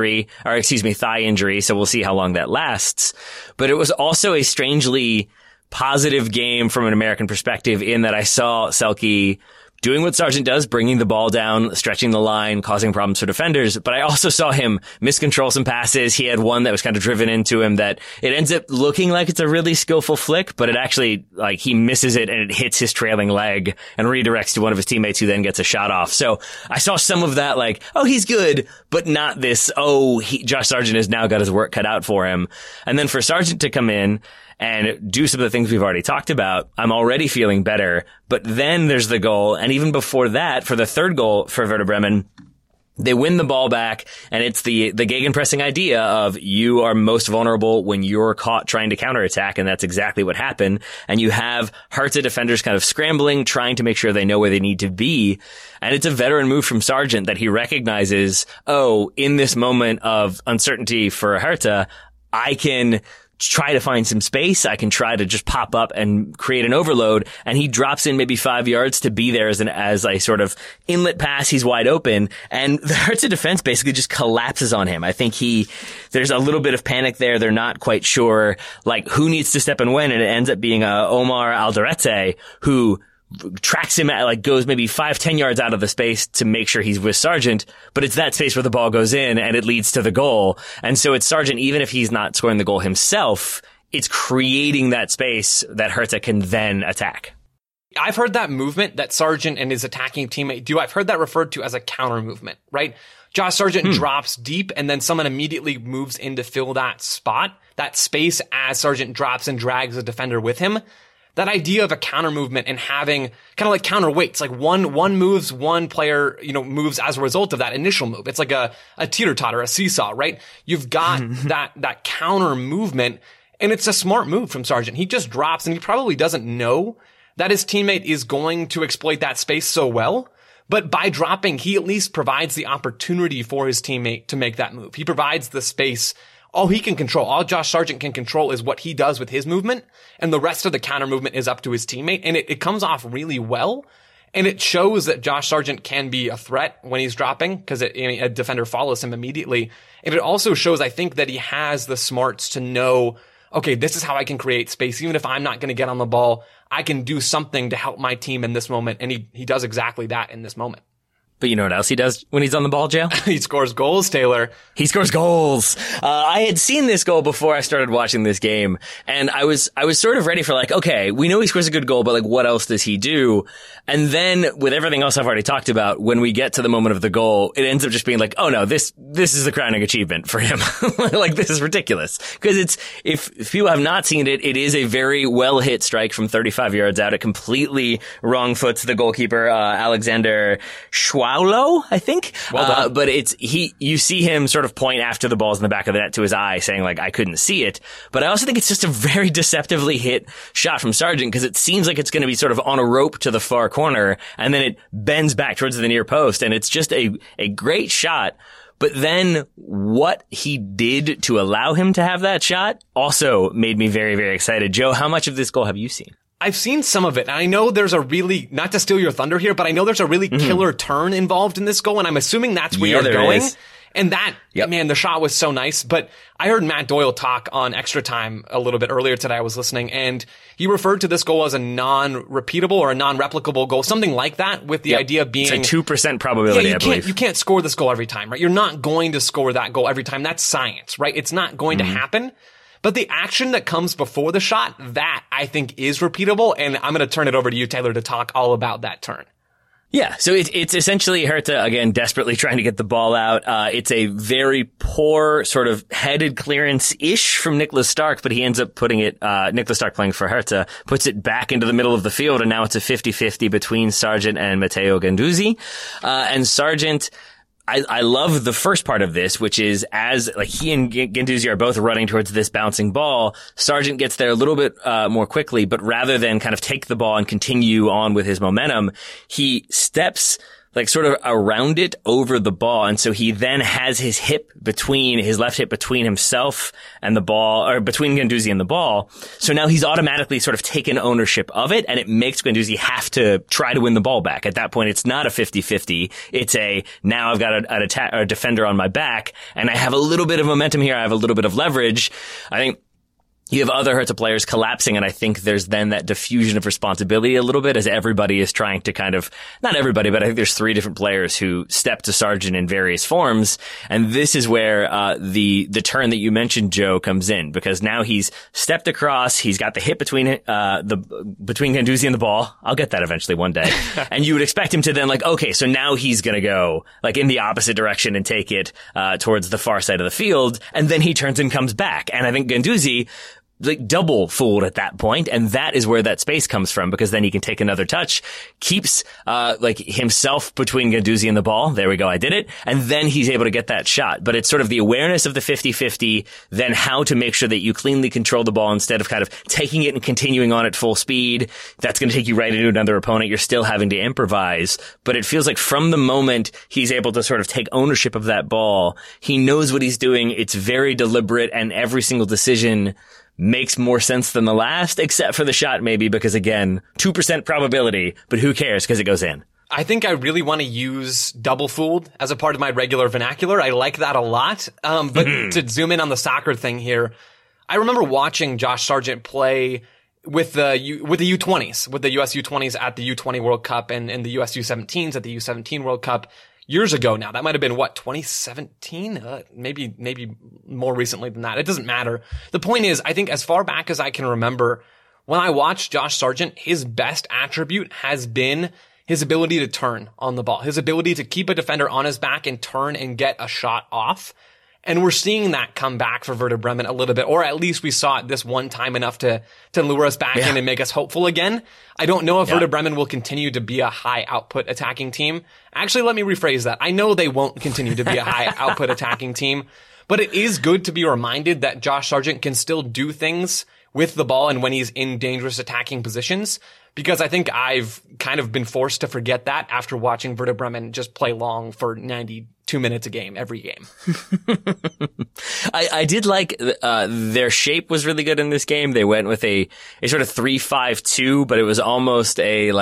thigh injury. So we'll see how long that lasts. But it was also a strangely positive game from an American perspective in that I saw Selke doing what Sargent does, bringing the ball down, stretching the line, causing problems for defenders. But I also saw him miscontrol some passes. He had one that was kind of driven into him that it ends up looking like it's a really skillful flick, but it actually, he misses it and it hits his trailing leg and redirects to one of his teammates who then gets a shot off. So I saw some of that he's good, but not this, Josh Sargent has now got his work cut out for him. And then for Sargent to come in and do some of the things we've already talked about, I'm already feeling better. But then there's the goal. And even before that, for the third goal for Werder Bremen, they win the ball back, and it's the gegenpressing idea of you are most vulnerable when you're caught trying to counterattack, and that's exactly what happened. And you have Hertha defenders kind of scrambling, trying to make sure they know where they need to be. And it's a veteran move from Sargent that he recognizes, in this moment of uncertainty for Hertha, I can try to find some space. I can try to just pop up and create an overload. And he drops in maybe 5 yards to be there as a sort of inlet pass. He's wide open, and the Hertha defense basically just collapses on him. I think there's a little bit of panic there. They're not quite sure like who needs to step and when, and it ends up being Omar Alderete who tracks him goes maybe 5-10 yards out of the space to make sure he's with Sargent, but it's that space where the ball goes in and it leads to the goal. And so it's Sargent, even if he's not scoring the goal himself, it's creating that space that Hertha can then attack. I've heard that movement that Sargent and his attacking teammate do. I've heard that referred to as a counter movement, right? Josh Sargent drops deep and then someone immediately moves in to fill that spot, that space as Sargent drops and drags a defender with him. That idea of a counter movement and having kind of like counterweights, like one moves, one player, moves as a result of that initial move. It's like a teeter-totter, a seesaw, right? You've got that counter movement, and it's a smart move from Sargent. He just drops, and he probably doesn't know that his teammate is going to exploit that space so well. But by dropping, he at least provides the opportunity for his teammate to make that move. He provides the space. All he can control, all Josh Sargent can control is what he does with his movement, and the rest of the counter movement is up to his teammate, and it comes off really well, and it shows that Josh Sargent can be a threat when he's dropping, because a defender follows him immediately, and it also shows, I think, that he has the smarts to know, okay, this is how I can create space, even if I'm not going to get on the ball, I can do something to help my team in this moment, and he does exactly that in this moment. But you know what else he does when he's on the ball, Joe? He scores goals, Taylor. He scores goals. I had seen this goal before I started watching this game, and I was sort of ready for okay, we know he scores a good goal, but what else does he do? And then with everything else I've already talked about, when we get to the moment of the goal, it ends up just being oh no, this is the crowning achievement for him. This is ridiculous. Because if people have not seen it, it is a very well hit strike from 35 yards out. It completely wrong foots the goalkeeper, Alexander Schwaulo, I think. Well done. But you see him sort of point after the ball's in the back of the net to his eye saying I couldn't see it. But I also think it's just a very deceptively hit shot from Sargent, because it seems like it's going to be sort of on a rope to the far corner, and then it bends back towards the near post, and it's just a great shot. But then what he did to allow him to have that shot also made me very, very excited. Joe, how much of this goal have you seen? I've seen some of it. And I know there's a really, not to steal your thunder here, but I know there's a really killer turn involved in this goal, and I'm assuming that's where you're going. Is. And that, man, the shot was so nice. But I heard Matt Doyle talk on Extra Time a little bit earlier today. I was listening, and he referred to this goal as a non-repeatable or a non-replicable goal, something like that, with the idea of being it's a 2% probability, I believe. You can't score this goal every time, right? You're not going to score that goal every time. That's science, right? It's not going to happen. But the action that comes before the shot, that I think is repeatable. And I'm going to turn it over to you, Taylor, to talk all about that turn. Yeah, so it's essentially Hertha, again, desperately trying to get the ball out. It's a very poor sort of headed clearance-ish from Niklas Stark, but he ends up putting it, Niklas Stark playing for Hertha, puts it back into the middle of the field, and now it's a 50-50 between Sargent and Matteo Guendouzi. And Sargent, I love the first part of this, which is as he and Guendouzi are both running towards this bouncing ball, Sargent gets there a little bit more quickly, but rather than kind of take the ball and continue on with his momentum, he steps sort of around it over the ball. And so he then has his left hip between himself and the ball, or between Guendouzi and the ball. So now he's automatically sort of taken ownership of it, and it makes Guendouzi have to try to win the ball back. At that point, it's not a 50-50. It's now I've got a defender on my back, and I have a little bit of momentum here. I have a little bit of leverage. I think you have other Hertha players collapsing, and I think there's then that diffusion of responsibility a little bit as everybody is trying to kind of, not everybody, but I think there's 3 different players who step to Sargent in various forms. And this is where the turn that you mentioned, Joe, comes in, because now he's stepped across, he's got the hip between Guendouzi and the ball. I'll get that eventually one day. And you would expect him to then okay, so now he's gonna go in the opposite direction and take it towards the far side of the field, and then he turns and comes back. And I think Guendouzi double fooled at that point, and that is where that space comes from, because then he can take another touch, keeps himself between Guendouzi and the ball. There we go, I did it. And then he's able to get that shot. But it's sort of the awareness of the 50-50, then how to make sure that you cleanly control the ball instead of kind of taking it and continuing on at full speed. That's going to take you right into another opponent. You're still having to improvise. But it feels like from the moment he's able to sort of take ownership of that ball, he knows what he's doing. It's very deliberate, and every single decision makes more sense than the last, except for the shot maybe because, again, 2% probability, but who cares because it goes in. I think I really want to use double fooled as a part of my regular vernacular. I like that a lot. But to zoom in on the soccer thing here, I remember watching Josh Sargent play with the U20s, with the US U20s at the U20 World Cup and the US U17s at the U17 World Cup years ago now. That might have been 2017? Maybe more recently than that. It doesn't matter. The point is, I think as far back as I can remember, when I watched Josh Sargent, his best attribute has been his ability to turn on the ball, his ability to keep a defender on his back and turn and get a shot off. And we're seeing that come back for Werder Bremen a little bit, or at least we saw it this one time enough to lure us back in and make us hopeful again. I don't know if Werder Bremen will continue to be a high output attacking team. Actually, let me rephrase that. I know they won't continue to be a high output attacking team, but it is good to be reminded that Josh Sargent can still do things with the ball and when he's in dangerous attacking positions. Because I think I've kind of been forced to forget that after watching Werder Bremen just play long for 92 minutes a game, every game. I did like, their shape was really good in this game. They went with a sort of 3-5-2, but it was almost a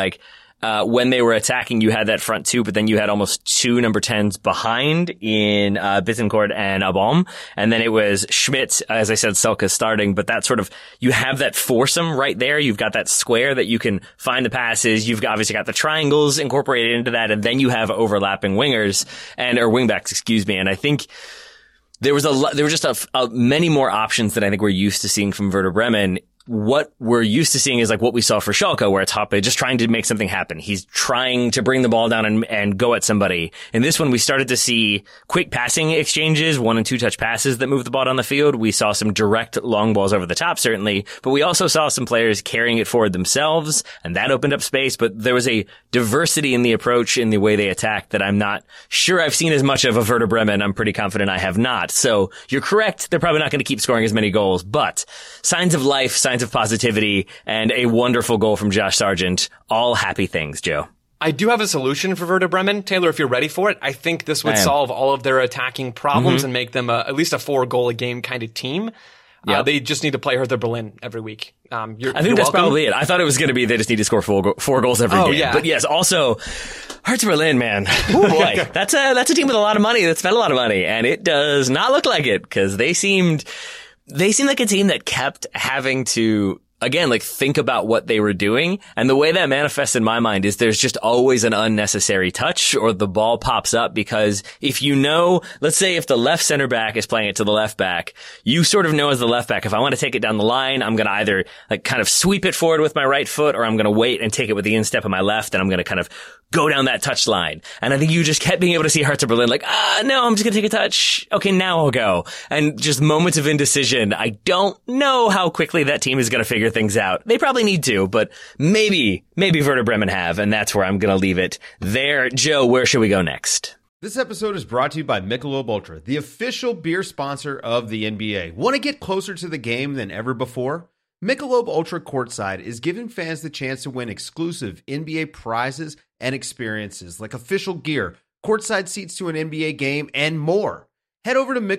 when they were attacking, you had that front two, but then you had almost two number 10s behind in Bittencourt and Abom. And then it was Schmidt, as I said, Selke starting, but that sort of, you have that foursome right there. You've got that square that you can find the passes. You've obviously got the triangles incorporated into that, and then you have overlapping wingers or wingbacks, excuse me. And I think there were just many more options than I think we're used to seeing from Werder Bremen. What we're used to seeing is like what we saw for Schalke, where it's Hoppe just trying to make something happen. He's trying to bring the ball down and go at somebody. In this one, we started to see quick passing exchanges, 1- and 2-touch passes that move the ball down the field. We saw some direct long balls over the top, certainly, but we also saw some players carrying it forward themselves, and that opened up space. But there was a diversity in the approach in the way they attacked that I'm not sure I've seen as much of Werder Bremen. I'm pretty confident I have not. So you're correct. They're probably not going to keep scoring as many goals, but signs of life, signs of positivity, and a wonderful goal from Josh Sargent. All happy things, Joe. I do have a solution for Werder Bremen. Taylor, if you're ready for it, I think this would solve all of their attacking problems and make them at least a 4-goal-a-game kind of team. Yep. They just need to play Hertha Berlin every week. I think that's probably it. I thought it was going to be they just need to score 4 goals every game. Yeah. But yes, also Hertha Berlin, man. Oh boy. That's a team with a lot of money that spent a lot of money, and it does not look like it because they seemed like a team that kept having to, again, like think about what they were doing. And the way that manifests in my mind is there's just always an unnecessary touch or the ball pops up because if you know, let's say if the left center back is playing it to the left back, you sort of know as the left back, if I want to take it down the line, I'm going to either like kind of sweep it forward with my right foot or I'm going to wait and take it with the instep of my left and I'm going to kind of go down that touch line. And I think you just kept being able to see Hertha Berlin like, no, I'm just going to take a touch. Okay, now I'll go. And just moments of indecision. I don't know how quickly that team is going to figure things out. They probably need to, but maybe Werder Bremen have, and that's where I'm going to leave it there. Joe, where should we go next? This episode is brought to you by Michelob Ultra, the official beer sponsor of the NBA. Want to get closer to the game than ever before? Michelob Ultra Courtside is giving fans the chance to win exclusive NBA prizes and experiences like official gear, courtside seats to an NBA game, and more. Head over to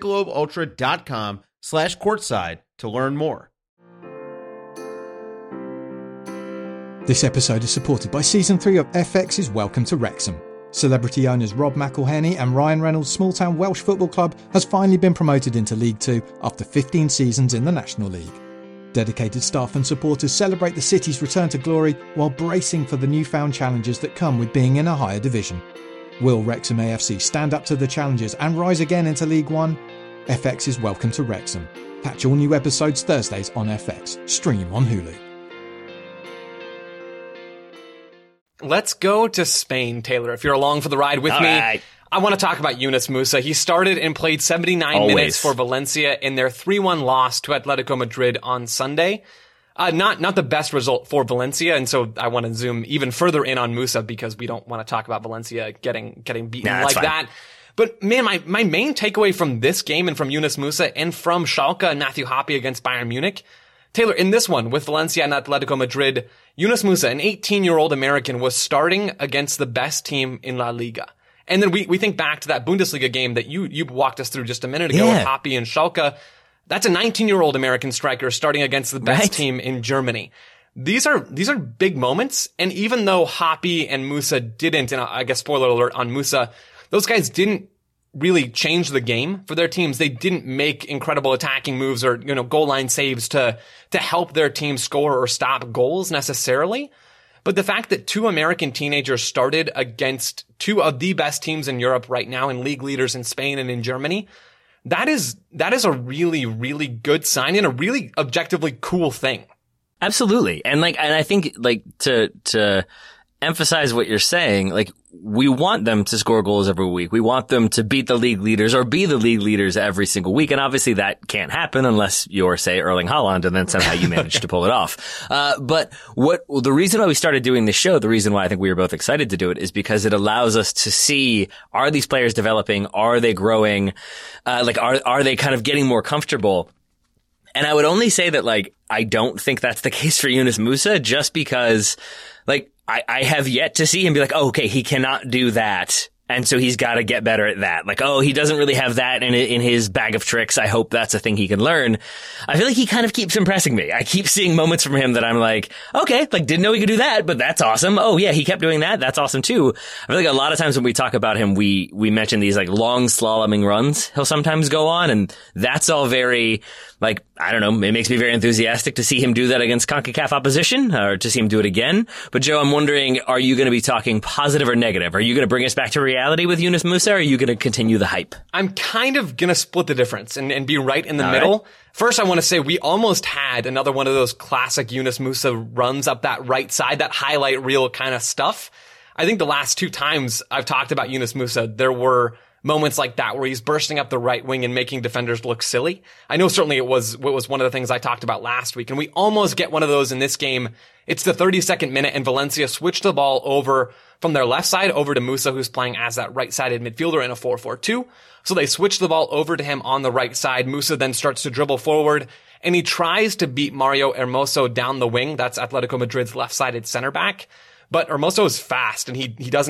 MichelobUltra.com/courtside to learn more. This episode is supported by Season 3 of FX's Welcome to Wrexham. Celebrity owners Rob McElhenney and Ryan Reynolds' small-town Welsh football club has finally been promoted into League 2 after 15 seasons in the National League. Dedicated staff and supporters celebrate the city's return to glory while bracing for the newfound challenges that come with being in a higher division. Will Wrexham AFC stand up to the challenges and rise again into League 1? FX's Welcome to Wrexham. Catch all new episodes Thursdays on FX. Stream on Hulu. Let's go to Spain, Taylor, if you're along for the ride with me. Right. I want to talk about Yunus Musa. He started and played 79 minutes for Valencia in their 3-1 loss to Atletico Madrid on Sunday. Not the best result for Valencia, and so I want to zoom even further in on Musa because we don't want to talk about Valencia getting beaten like that. But man, my main takeaway from this game and from Yunus Musa and from Schalke and Matthew Hoppe against Bayern Munich, Taylor, in this one with Valencia and Atletico Madrid, Yunus Musa, an 18-year-old American, was starting against the best team in La Liga. And then we think back to that Bundesliga game that you walked us through just a minute ago with Hoppe and Schalke. That's a 19-year-old American striker starting against the best Right. team in Germany. These are big moments. And even though Hoppe and Musa didn't, and I guess spoiler alert on Musa, those guys didn't really change the game for their teams. They didn't make incredible attacking moves or, goal line saves to help their team score or stop goals necessarily. But the fact that two American teenagers started against two of the best teams in Europe right now and league leaders in Spain and in Germany, that is a really, really good sign and a really objectively cool thing. Absolutely. And I think to emphasize what you're saying, we want them to score goals every week. We want them to beat the league leaders or be the league leaders every single week. And obviously that can't happen unless you're, say, Erling Haaland, and then somehow you manage to pull it off. But the reason why we started doing this show, the reason why I think we were both excited to do it is because it allows us to see, are these players developing? Are they growing? Are they kind of getting more comfortable? And I would only say that, I don't think that's the case for Yunus Musa, just because, I have yet to see him be oh, okay, he cannot do that. And so he's got to get better at that. He doesn't really have that in his bag of tricks. I hope that's a thing he can learn. I feel like he kind of keeps impressing me. I keep seeing moments from him that I'm okay, didn't know he could do that, but that's awesome. Oh yeah, he kept doing that. That's awesome too. I feel like a lot of times when we talk about him, we mention these long slaloming runs he'll sometimes go on, and that's all very, I don't know, it makes me very enthusiastic to see him do that against CONCACAF opposition, or to see him do it again. But Joe, I'm wondering, are you going to be talking positive or negative? Are you going to bring us back to reality with Yunus Musa, or are you going to continue the hype? I'm kind of going to split the difference and be right in the middle. Right. First, I want to say we almost had another one of those classic Yunus Musa runs up that right side, that highlight reel kind of stuff. I think the last two times I've talked about Yunus Musa, there were moments like that where he's bursting up the right wing and making defenders look silly. I know certainly it was one of the things I talked about last week, and we almost get one of those in this game. It's the 32nd minute, and Valencia switched the ball over from their left side over to Musa, who's playing as that right-sided midfielder in a 4-4-2. So they switch the ball over to him on the right side. Musa then starts to dribble forward, and he tries to beat Mario Hermoso down the wing. That's Atletico Madrid's left-sided center back. But Hermoso is fast, and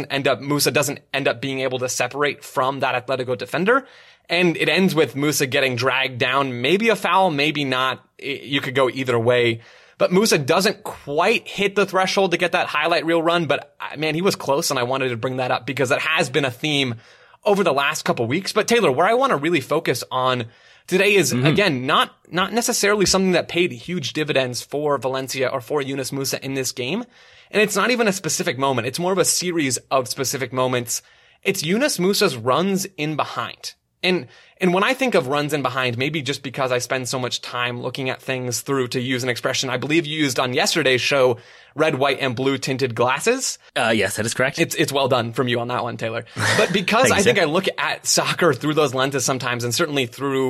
Musa doesn't end up being able to separate from that Atletico defender. And it ends with Musa getting dragged down. Maybe a foul, maybe not. You could go either way. But Musa doesn't quite hit the threshold to get that highlight reel run. But man, he was close, and I wanted to bring that up because it has been a theme over the last couple weeks. But Taylor, where I want to really focus on today is, again, not necessarily something that paid huge dividends for Valencia or for Yunus Musa in this game. And it's not even a specific moment. It's more of a series of specific moments. It's Yunus Musa's runs in behind. And when I think of runs in behind, maybe just because I spend so much time looking at things through, to use an expression I believe you used on yesterday's show, red, white, and blue tinted glasses. Yes, that is correct. It's well done from you on that one, Taylor. But because I think I look at soccer through those lenses sometimes, and certainly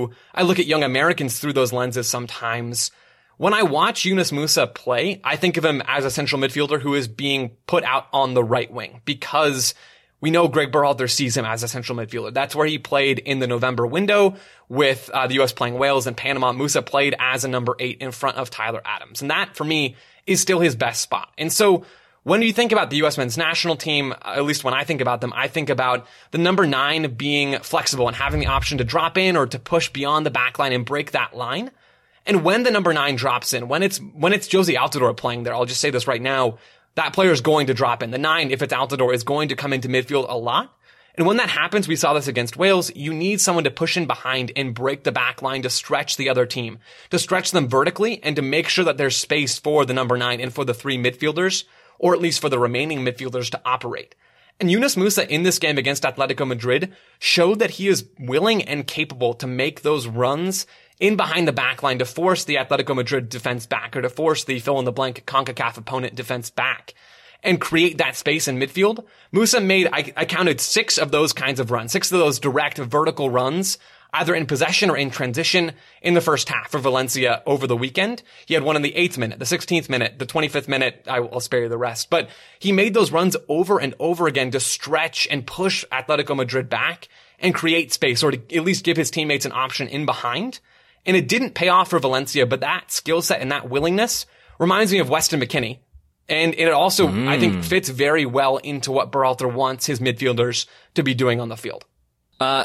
I look at young Americans through those lenses sometimes. When I watch Yunus Musa play, I think of him as a central midfielder who is being put out on the right wing, because we know Greg Berhalter sees him as a central midfielder. That's where he played in the November window with the U.S. playing Wales and Panama. Musa played as a number 8 in front of Tyler Adams. And that, for me, is still his best spot. And so when you think about the U.S. men's national team, at least when I think about them, I think about the number 9 being flexible and having the option to drop in or to push beyond the back line and break that line. And when the number 9 drops in, when it's Jozy Altidore playing there, I'll just say this right now, that player is going to drop in. The 9, if it's Altidore, is going to come into midfield a lot. And when that happens, we saw this against Wales, you need someone to push in behind and break the back line to stretch the other team, to stretch them vertically and to make sure that there's space for the number 9 and for the 3 midfielders, or at least for the remaining midfielders to operate. And Yunus Musa in this game against Atletico Madrid showed that he is willing and capable to make those runs in behind the back line to force the Atletico Madrid defense back, or to force the fill-in-the-blank CONCACAF opponent defense back and create that space in midfield. Musa made, I counted 6 of those kinds of runs, 6 of those direct vertical runs, either in possession or in transition in the first half for Valencia over the weekend. He had one in the 8th minute, the 16th minute, the 25th minute. I'll spare you the rest. But he made those runs over and over again to stretch and push Atletico Madrid back and create space, or to at least give his teammates an option in behind. And it didn't pay off for Valencia, but that skill set and that willingness reminds me of Weston McKennie. And it also, I think, fits very well into what Berhalter wants his midfielders to be doing on the field. How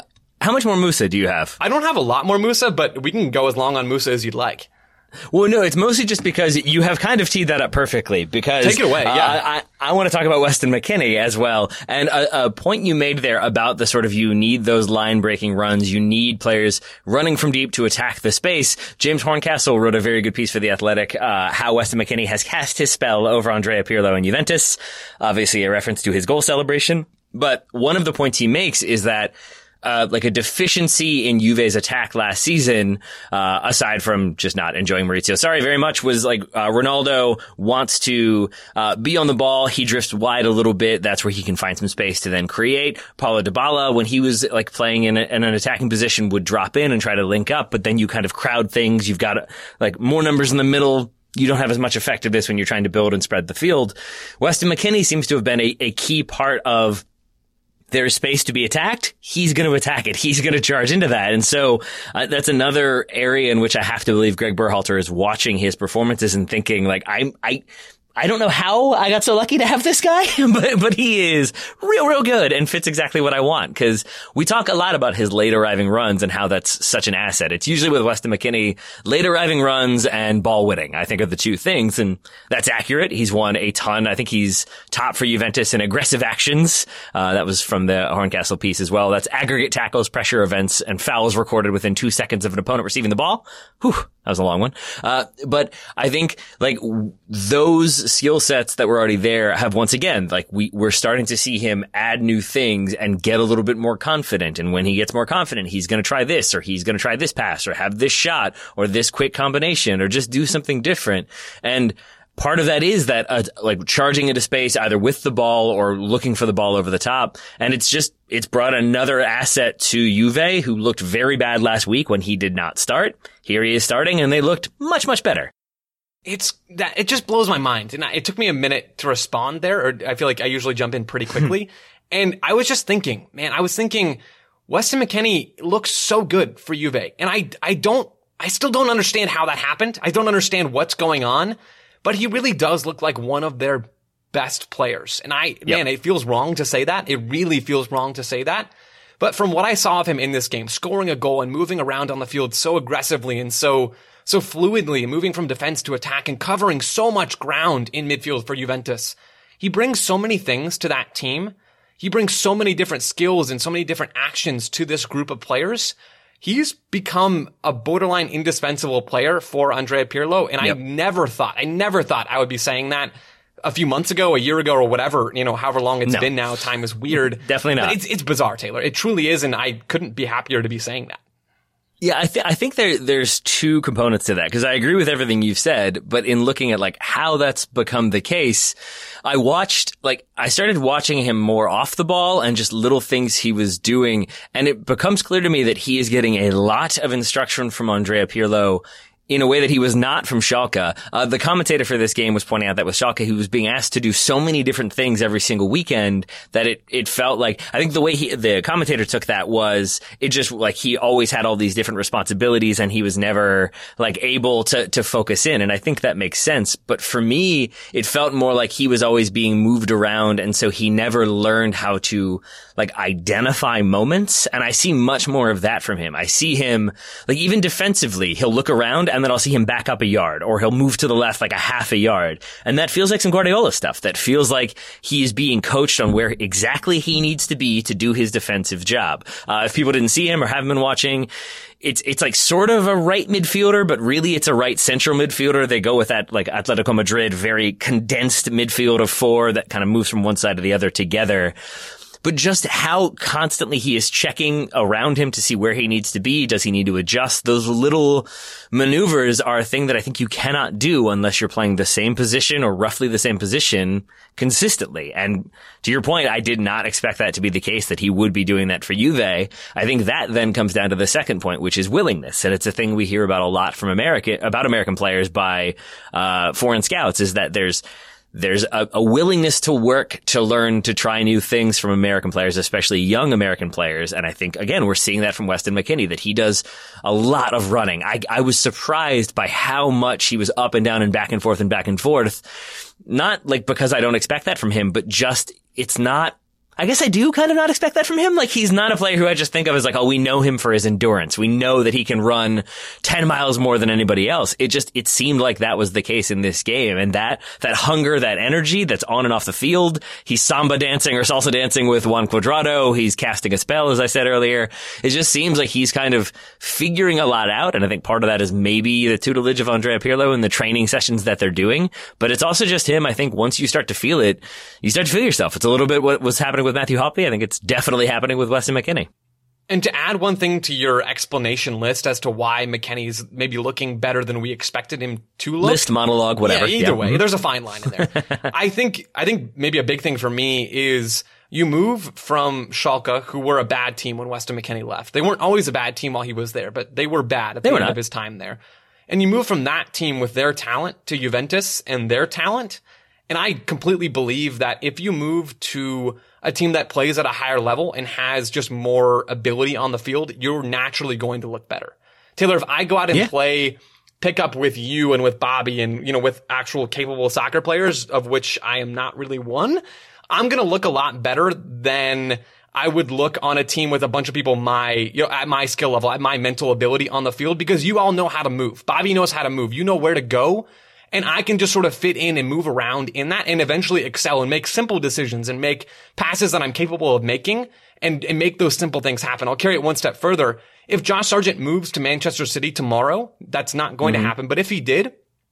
How much more Musa do you have? I don't have a lot more Musa, but we can go as long on Musa as you'd like. Well, no, it's mostly just because you have kind of teed that up perfectly. Because take it away. Yeah, I want to talk about Weston McKennie as well, and a point you made there about the sort of you need those line breaking runs, you need players running from deep to attack the space. James Horncastle wrote a very good piece for The Athletic, how Weston McKennie has cast his spell over Andrea Pirlo in Juventus. Obviously, a reference to his goal celebration, but one of the points he makes is that. Like a deficiency in Juve's attack last season, aside from just not enjoying Maurizio Sarri very much, was like Ronaldo wants to be on the ball. He drifts wide a little bit. That's where he can find some space to then create. Paulo Dybala, when he was like playing in an attacking position, would drop in and try to link up, but then you kind of crowd things. You've got like more numbers in the middle. You don't have as much effectiveness when you're trying to build and spread the field. Weston McKennie seems to have been a key part of there's space to be attacked, he's going to attack it. He's going to charge into that. And so that's another area in which I have to believe Greg Berhalter is watching his performances and thinking like, I don't know how I got so lucky to have this guy, but he is real good and fits exactly what I want. Cause we talk a lot about his late arriving runs and how that's such an asset. It's usually with Weston McKennie, late arriving runs and ball winning, I think are the two things. And that's accurate. He's won a ton. I think he's top for Juventus in aggressive actions. That was from the Horncastle piece as well. That's aggregate tackles, pressure events, and fouls recorded within 2 seconds of an opponent receiving the ball. Whew. That was a long one. But I think like those skill sets that were already there have once again, like we're starting to see him add new things and get a little bit more confident. And when he gets more confident, he's going to try this or he's going to try this pass or have this shot or this quick combination or just do something different. And part of that is that, like charging into space either with the ball or looking for the ball over the top. And it's brought another asset to Juve, who looked very bad last week when he did not start. Here he is starting and they looked much, much better. It just blows my mind. And it took me a minute to respond there, or I feel like I usually jump in pretty quickly. And I was just thinking, Weston McKennie looks so good for Juve. And I still don't understand how that happened. I don't understand what's going on. But he really does look like one of their best players. And man, it feels wrong to say that. It really feels wrong to say that. But from what I saw of him in this game, scoring a goal and moving around on the field so aggressively and so fluidly, moving from defense to attack and covering so much ground in midfield for Juventus, he brings so many things to that team. He brings so many different skills and so many different actions to this group of players. He's become a borderline indispensable player for Andrea Pirlo. And I never thought I would be saying that a few months ago, a year ago, or whatever, however long it's been now. Time is weird. Definitely not. But it's bizarre, Taylor. It truly is. And I couldn't be happier to be saying that. Yeah, I think there's two components to that, because I agree with everything you've said, but in looking at like how that's become the case, I started watching him more off the ball and just little things he was doing, and it becomes clear to me that he is getting a lot of instruction from Andrea Pirlo in a way that he was not from Schalke. The commentator for this game was pointing out that with Schalke, he was being asked to do so many different things every single weekend that it felt like, I think the way the commentator took that was, it just like he always had all these different responsibilities and he was never like able to focus in. And I think that makes sense. But for me, it felt more like he was always being moved around. And so he never learned how to like identify moments. And I see much more of that from him. I see him like even defensively, he'll look around and then I'll see him back up a yard, or he'll move to the left like a half a yard. And that feels like some Guardiola stuff. That feels like he is being coached on where exactly he needs to be to do his defensive job. If people didn't see him or haven't been watching, it's like sort of a right midfielder, but really it's a right central midfielder. They go with that like Atletico Madrid, very condensed midfield of four that kind of moves from one side to the other together. But just how constantly he is checking around him to see where he needs to be. Does he need to adjust? Those little maneuvers are a thing that I think you cannot do unless you're playing the same position or roughly the same position consistently. And to your point, I did not expect that to be the case, that he would be doing that for Juve. I think that then comes down to the second point, which is willingness. And it's a thing we hear about a lot from American players by foreign scouts, is that there's a willingness to work, to learn, to try new things from American players, especially young American players. And I think, again, we're seeing that from Weston McKennie, that he does a lot of running. I was surprised by how much he was up and down and back and forth and back and forth. Not like because I don't expect that from him, but just it's not I guess I do kind of not expect that from him. Like, he's not a player who I just think of as like, oh, we know him for his endurance. We know that he can run 10 miles more than anybody else. It seemed like that was the case in this game. And that hunger, that energy that's on and off the field. He's samba dancing or salsa dancing with Juan Cuadrado. He's casting a spell, as I said earlier. It just seems like he's kind of figuring a lot out. And I think part of that is maybe the tutelage of Andrea Pirlo and the training sessions that they're doing. But it's also just him. I think once you start to feel it, you start to feel yourself. It's a little bit what was happening with Matthew Hoppe. I think it's definitely happening with Weston McKennie. And to add one thing to your explanation list as to why McKennie's maybe looking better than we expected him to look. List, monologue, whatever. Yeah, either way, there's a fine line in there. I think maybe a big thing for me is you move from Schalke, who were a bad team when Weston McKennie left. They weren't always a bad team while he was there, but they were bad at the end of his time there. And you move from that team with their talent to Juventus and their talent. And I completely believe that if you move to a team that plays at a higher level and has just more ability on the field, you're naturally going to look better. Taylor, if I go out and play pickup with you and with Bobby and, with actual capable soccer players, of which I am not really one, I'm going to look a lot better than I would look on a team with a bunch of people at my skill level, at my mental ability on the field, because you all know how to move. Bobby knows how to move. You know where to go. And I can just sort of fit in and move around in that and eventually excel and make simple decisions and make passes that I'm capable of making and make those simple things happen. I'll carry it one step further. If Josh Sargent moves to Manchester City tomorrow, that's not going to happen. But if he did,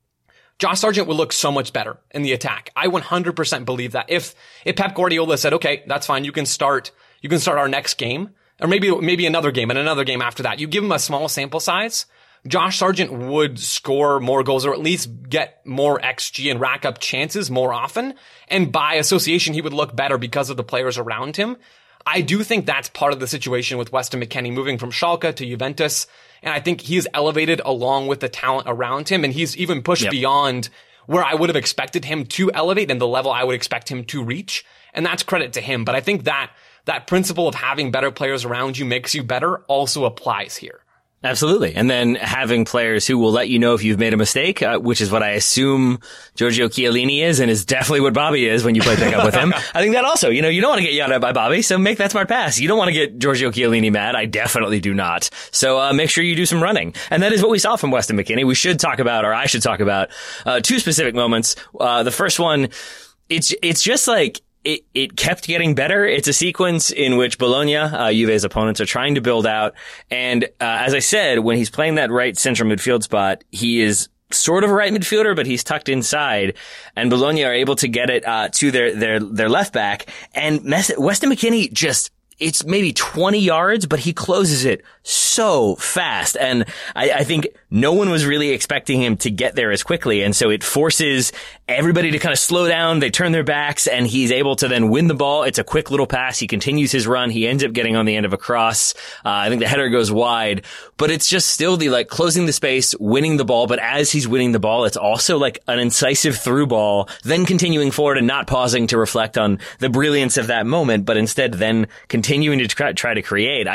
Josh Sargent would look so much better in the attack. I 100% believe that. If Pep Guardiola said, okay, that's fine. You can start our next game, or maybe another game and another game after that. You give him a small sample size. Josh Sargent would score more goals or at least get more XG and rack up chances more often. And by association, he would look better because of the players around him. I do think that's part of the situation with Weston McKennie moving from Schalke to Juventus. And I think he's elevated along with the talent around him. And he's even pushed beyond where I would have expected him to elevate and the level I would expect him to reach. And that's credit to him. But I think that principle of having better players around you makes you better also applies here. Absolutely. And then having players who will let you know if you've made a mistake, which is what I assume Giorgio Chiellini is and is definitely what Bobby is when you play pickup with him. I think that also, you don't want to get yelled at by Bobby, so make that smart pass. You don't want to get Giorgio Chiellini mad. I definitely do not. So make sure you do some running. And that is what we saw from Weston McKennie. I should talk about two specific moments. The first one, it's just like, It kept getting better. It's a sequence in which Bologna, Juve's opponents, are trying to build out. And as I said, when he's playing that right central midfield spot, he is sort of a right midfielder, but he's tucked inside. And Bologna are able to get it to their left back. And Weston McKennie it's maybe 20 yards, but he closes it so fast. And I think no one was really expecting him to get there as quickly. And so it forces everybody to kind of slow down. They turn their backs and he's able to then win the ball. It's a quick little pass. He continues his run. He ends up getting on the end of a cross. I think the header goes wide, but it's just still the closing the space, winning the ball. But as he's winning the ball, it's also like an incisive through ball, then continuing forward and not pausing to reflect on the brilliance of that moment, but instead then continuing to try to create.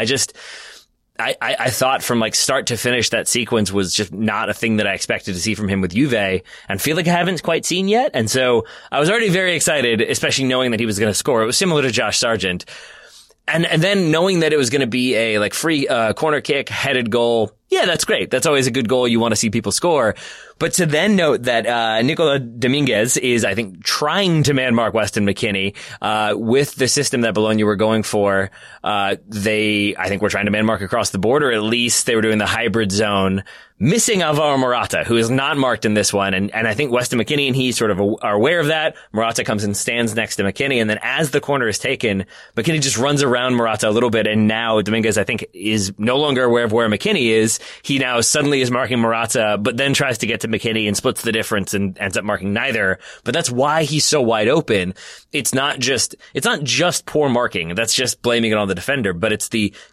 I thought from start to finish that sequence was just not a thing that I expected to see from him with Juve and feel like I haven't quite seen yet. And so I was already very excited, especially knowing that he was going to score. It was similar to Josh Sargent. And then knowing that it was going to be a free corner kick, headed goal. Yeah, that's great. That's always a good goal. You want to see people score. But to then note that Nicola Dominguez is, I think, trying to man-mark Weston McKennie with the system that Bologna were going for. I think, were trying to man-mark across the border. At least they were doing the hybrid zone, missing Alvaro Morata, who is not marked in this one. And I think Weston McKennie and he sort of are aware of that. Morata comes and stands next to McKennie. And then as the corner is taken, McKennie just runs around Morata a little bit. And now Dominguez, I think, is no longer aware of where McKennie is. He now suddenly is marking Morata, but then tries to get to McKennie and splits the difference and ends up marking neither. But that's why he's so wide open. It's not just poor marking. That's just blaming it on the defender, but it's the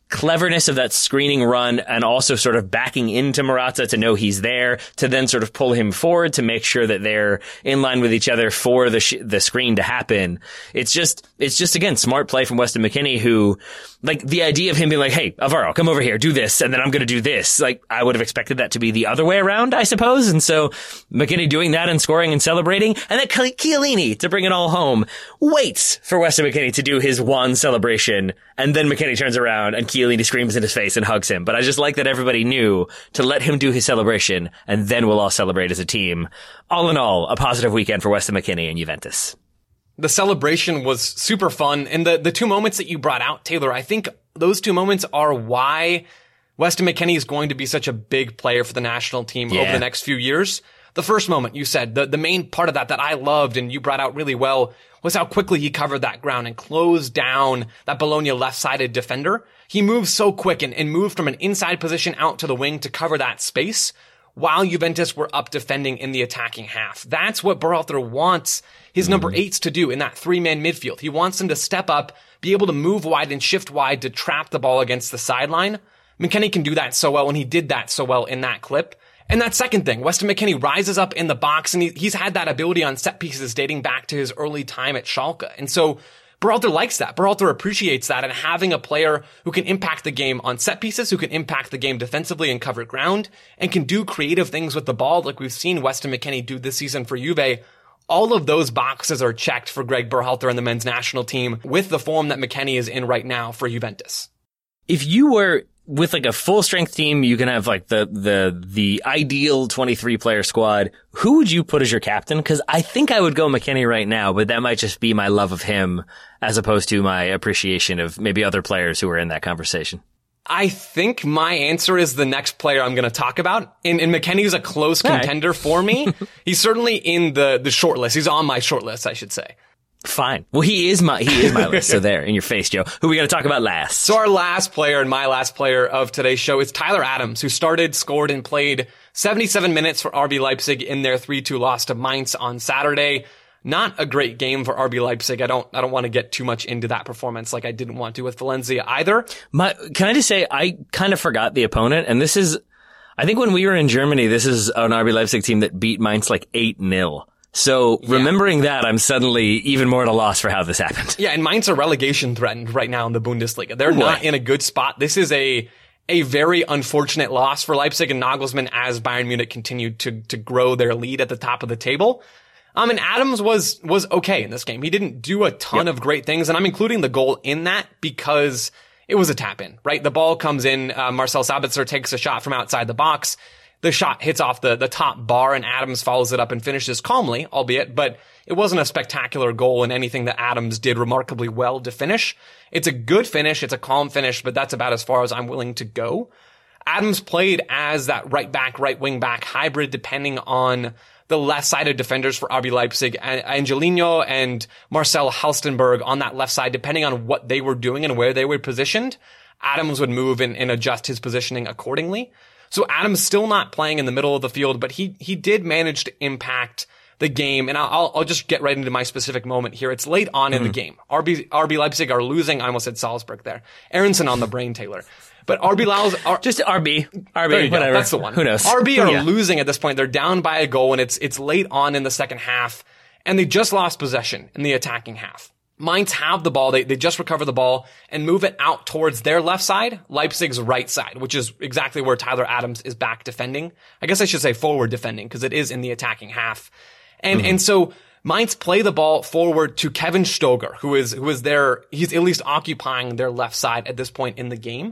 cleverness of that screening run and also sort of backing into Morata to know he's there, to then sort of pull him forward to make sure that they're in line with each other for the screen to happen. It's just again, smart play from Weston McKennie, who, like, the idea of him being like, hey, Alvaro, come over here, do this, and then I'm going to do this. Like, I would have expected that to be the other way around, I suppose. And so McKennie doing that and scoring and celebrating, and then Chiellini to bring it all home, waits for Weston McKennie to do his one celebration, and then McKennie turns around and Chiellini screams in his face and hugs him. But I just like that everybody knew to let him do his celebration, and then we'll all celebrate as a team. All in all, a positive weekend for Weston McKennie and Juventus. The celebration was super fun. And the two moments that you brought out, Taylor, I think those two moments are why Weston McKennie is going to be such a big player for the national team over the next few years. The first moment, you said, the main part of that I loved and you brought out really well was how quickly he covered that ground and closed down that Bologna left-sided defender. He moved so quick and moved from an inside position out to the wing to cover that space while Juventus were up defending in the attacking half. That's what Berhalter wants his number 8s to do in that 3-man midfield. He wants them to step up, be able to move wide and shift wide to trap the ball against the sideline. McKennie can do that so well, and he did that so well in that clip. And that second thing, Weston McKennie rises up in the box, and he's had that ability on set pieces dating back to his early time at Schalke. And so Berhalter likes that. Berhalter appreciates that, and having a player who can impact the game on set pieces, who can impact the game defensively and cover ground, and can do creative things with the ball like we've seen Weston McKennie do this season for Juve. All of those boxes are checked for Greg Berhalter and the men's national team with the form that McKennie is in right now for Juventus. If you were with like a full strength team, you can have like the ideal 23 player squad. Who would you put as your captain? Cause I think I would go McKennie right now, but that might just be my love of him as opposed to my appreciation of maybe other players who are in that conversation. I think my answer is the next player I'm going to talk about. And McKennie's a close contender for me. He's certainly in the short list. He's on my short list, I should say. Fine. Well, he is my list. So there, in your face, Joe. Who are we going to talk about last? So our last player and my last player of today's show is Tyler Adams, who started, scored, and played 77 minutes for RB Leipzig in their 3-2 loss to Mainz on Saturday. Not a great game for RB Leipzig. I don't want to get too much into that performance like I didn't want to with Valencia either. Can I just say, I kind of forgot the opponent, and this is, I think when we were in Germany, this is an RB Leipzig team that beat Mainz like 8-0. So remembering that, I'm suddenly even more at a loss for how this happened. Yeah, and Mainz are relegation threatened right now in the Bundesliga. They're not in a good spot. This is a very unfortunate loss for Leipzig and Nagelsmann as Bayern Munich continued to grow their lead at the top of the table. And Adams was okay in this game. He didn't do a ton of great things, and I'm including the goal in that because it was a tap-in, right? The ball comes in, Marcel Sabitzer takes a shot from outside the box. The shot hits off the top bar, and Adams follows it up and finishes calmly, albeit, but it wasn't a spectacular goal in anything that Adams did remarkably well to finish. It's a good finish, it's a calm finish, but that's about as far as I'm willing to go. Adams played as that right back, right wing back hybrid, depending on the left-sided defenders for RB Leipzig, Angelino and Marcel Halstenberg on that left side, depending on what they were doing and where they were positioned. Adams would move and adjust his positioning accordingly. So Adams still not playing in the middle of the field, but he did manage to impact the game. And I'll just get right into my specific moment here. It's late on in the game. RB Leipzig are losing. I almost said Salzburg there. Aronson on the brain, Taylor. But just RB, whatever. That's the one. Who knows? RB are losing at this point. They're down by a goal, and it's late on in the second half, and they just lost possession in the attacking half. Mainz have the ball. They just recover the ball and move it out towards their left side, Leipzig's right side, which is exactly where Tyler Adams is back defending. I guess I should say forward defending because it is in the attacking half. And so Mainz play the ball forward to Kevin Stoger, who is he's at least occupying their left side at this point in the game.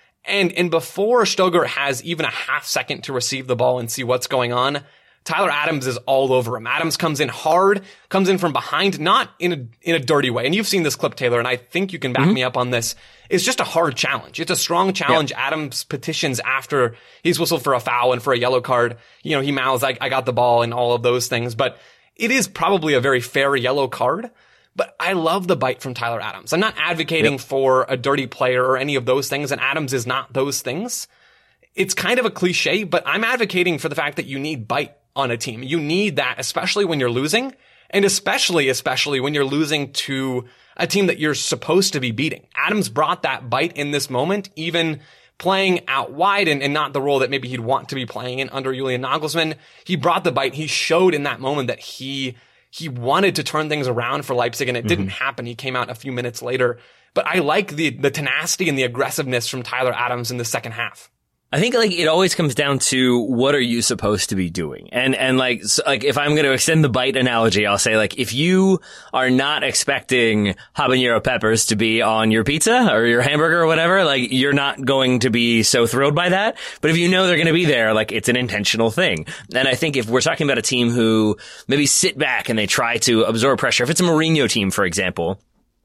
And before Stoger has even a half second to receive the ball and see what's going on, Tyler Adams is all over him. Adams comes in hard, comes in from behind, not in a dirty way. And you've seen this clip, Taylor, and I think you can back me up on this. It's just a hard challenge. It's a strong challenge. Yep. Adams petitions after he's whistled for a foul and for a yellow card. You know, he mouths, I got the ball and all of those things. But it is probably a very fair yellow card. But I love the bite from Tyler Adams. I'm not advocating for a dirty player or any of those things, and Adams is not those things. It's kind of a cliche, but I'm advocating for the fact that you need bite on a team. You need that, especially when you're losing. And especially when you're losing to a team that you're supposed to be beating. Adams brought that bite in this moment, even playing out wide and not the role that maybe he'd want to be playing in under Julian Nagelsmann. He brought the bite. He showed in that moment that he wanted to turn things around for Leipzig, and it didn't happen. He came out a few minutes later. But I like the tenacity and the aggressiveness from Tyler Adams in the second half. I think like it always comes down to what are you supposed to be doing? And like if I'm going to extend the bite analogy, I'll say like if you are not expecting habanero peppers to be on your pizza or your hamburger or whatever, like you're not going to be so thrilled by that. But if you know they're going to be there, like it's an intentional thing. And I think if we're talking about a team who maybe sit back and they try to absorb pressure, if it's a Mourinho team, for example,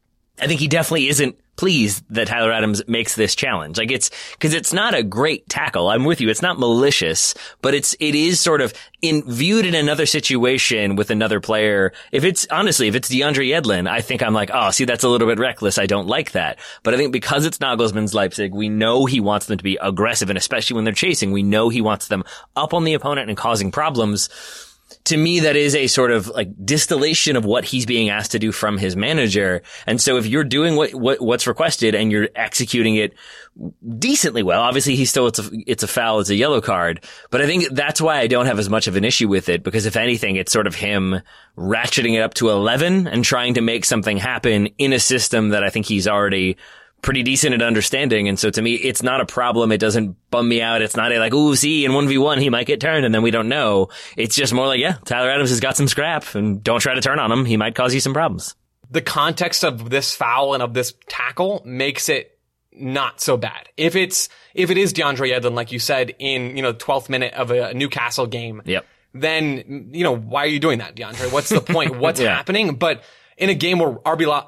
I think he definitely isn't pleased that Tyler Adams makes this challenge. Like because it's not a great tackle. I'm with you. It's not malicious, but it is sort of viewed in another situation with another player. If it's DeAndre Yedlin, I think I'm like, oh, see, that's a little bit reckless. I don't like that. But I think because it's Nagelsmann's Leipzig, we know he wants them to be aggressive, and especially when they're chasing, we know he wants them up on the opponent and causing problems. To me, that is a sort of like distillation of what he's being asked to do from his manager. And so if you're doing what's requested and you're executing it decently well, obviously it's a foul, it's a yellow card. But I think that's why I don't have as much of an issue with it, because if anything, it's sort of him ratcheting it up to 11 and trying to make something happen in a system that I think he's already pretty decent at understanding. And so to me, it's not a problem. It doesn't bum me out. It's not in 1v1, he might get turned and then we don't know. It's just more like, yeah, Tyler Adams has got some scrap and don't try to turn on him. He might cause you some problems. The context of this foul and of this tackle makes it not so bad. If it is DeAndre Yedlin, like you said, in, 12th minute of a Newcastle game, yep, then, why are you doing that, DeAndre? What's the point? What's happening? But in a game where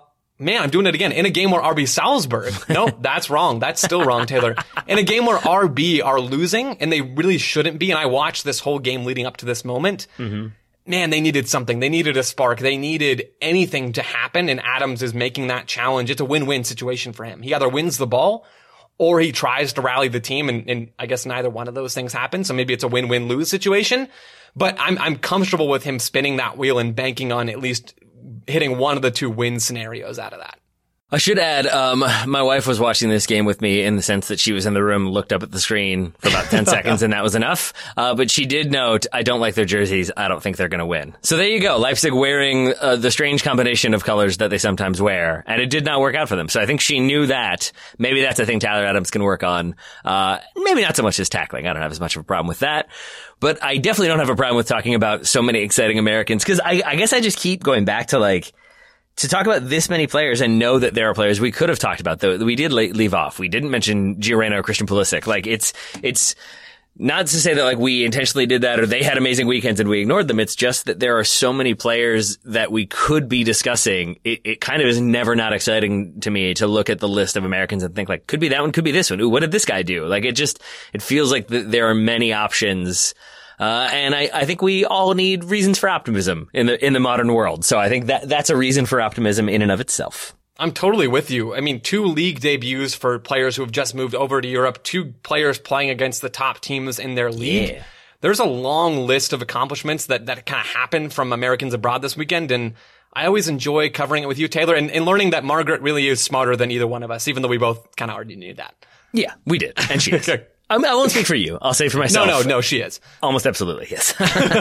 I'm doing it again. In a game where RB Salzburg, nope, that's wrong. That's still wrong, Taylor. In a game where RB are losing, and they really shouldn't be, and I watched this whole game leading up to this moment, man, they needed something. They needed a spark. They needed anything to happen, and Adams is making that challenge. It's a win-win situation for him. He either wins the ball, or he tries to rally the team, and I guess neither one of those things happen, so maybe it's a win-win-lose situation. But I'm comfortable with him spinning that wheel and banking on at least hitting one of the two win scenarios out of that. I should add, my wife was watching this game with me in the sense that she was in the room, looked up at the screen for about 10 seconds, and that was enough. But she did note, I don't like their jerseys. I don't think they're going to win. So there you go. Leipzig wearing the strange combination of colors that they sometimes wear, and it did not work out for them. So I think she knew that. Maybe that's a thing Tyler Adams can work on. Maybe not so much as tackling. I don't have as much of a problem with that. But I definitely don't have a problem with talking about so many exciting Americans, because I guess I just keep going back to to talk about this many players and know that there are players we could have talked about that we did leave off. We didn't mention Gio Reyna or Christian Pulisic. It's not to say that we intentionally did that or they had amazing weekends and we ignored them. It's just that there are so many players that we could be discussing. It kind of is never not exciting to me to look at the list of Americans and think could be that one, could be this one. Ooh, what did this guy do? It feels like there are many options. And I think we all need reasons for optimism in the modern world. So I think that's a reason for optimism in and of itself. I'm totally with you. I mean, 2 league debuts for players who have just moved over to Europe, 2 players playing against the top teams in their league. Yeah. There's a long list of accomplishments that kind of happened from Americans abroad this weekend. And I always enjoy covering it with you, Taylor, and learning that Margaret really is smarter than either one of us, even though we both kind of already knew that. Yeah, we did. And she is. I won't speak for you. I'll say for myself. No, she is. Almost absolutely, yes.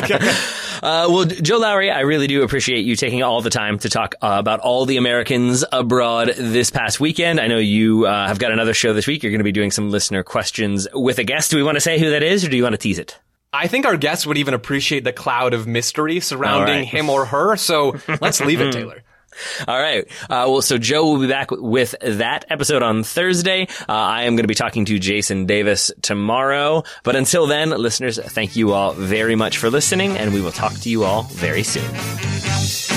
Well, Joe Lowery, I really do appreciate you taking all the time to talk about all the Americans abroad this past weekend. I know you have got another show this week. You're going to be doing some listener questions with a guest. Do we want to say who that is, or do you want to tease it? I think our guests would even appreciate the cloud of mystery surrounding him or her, so let's leave it, Taylor. All right. So Joe will be back with that episode on Thursday. I am going to be talking to Jason Davis tomorrow. But until then, listeners, thank you all very much for listening, and we will talk to you all very soon.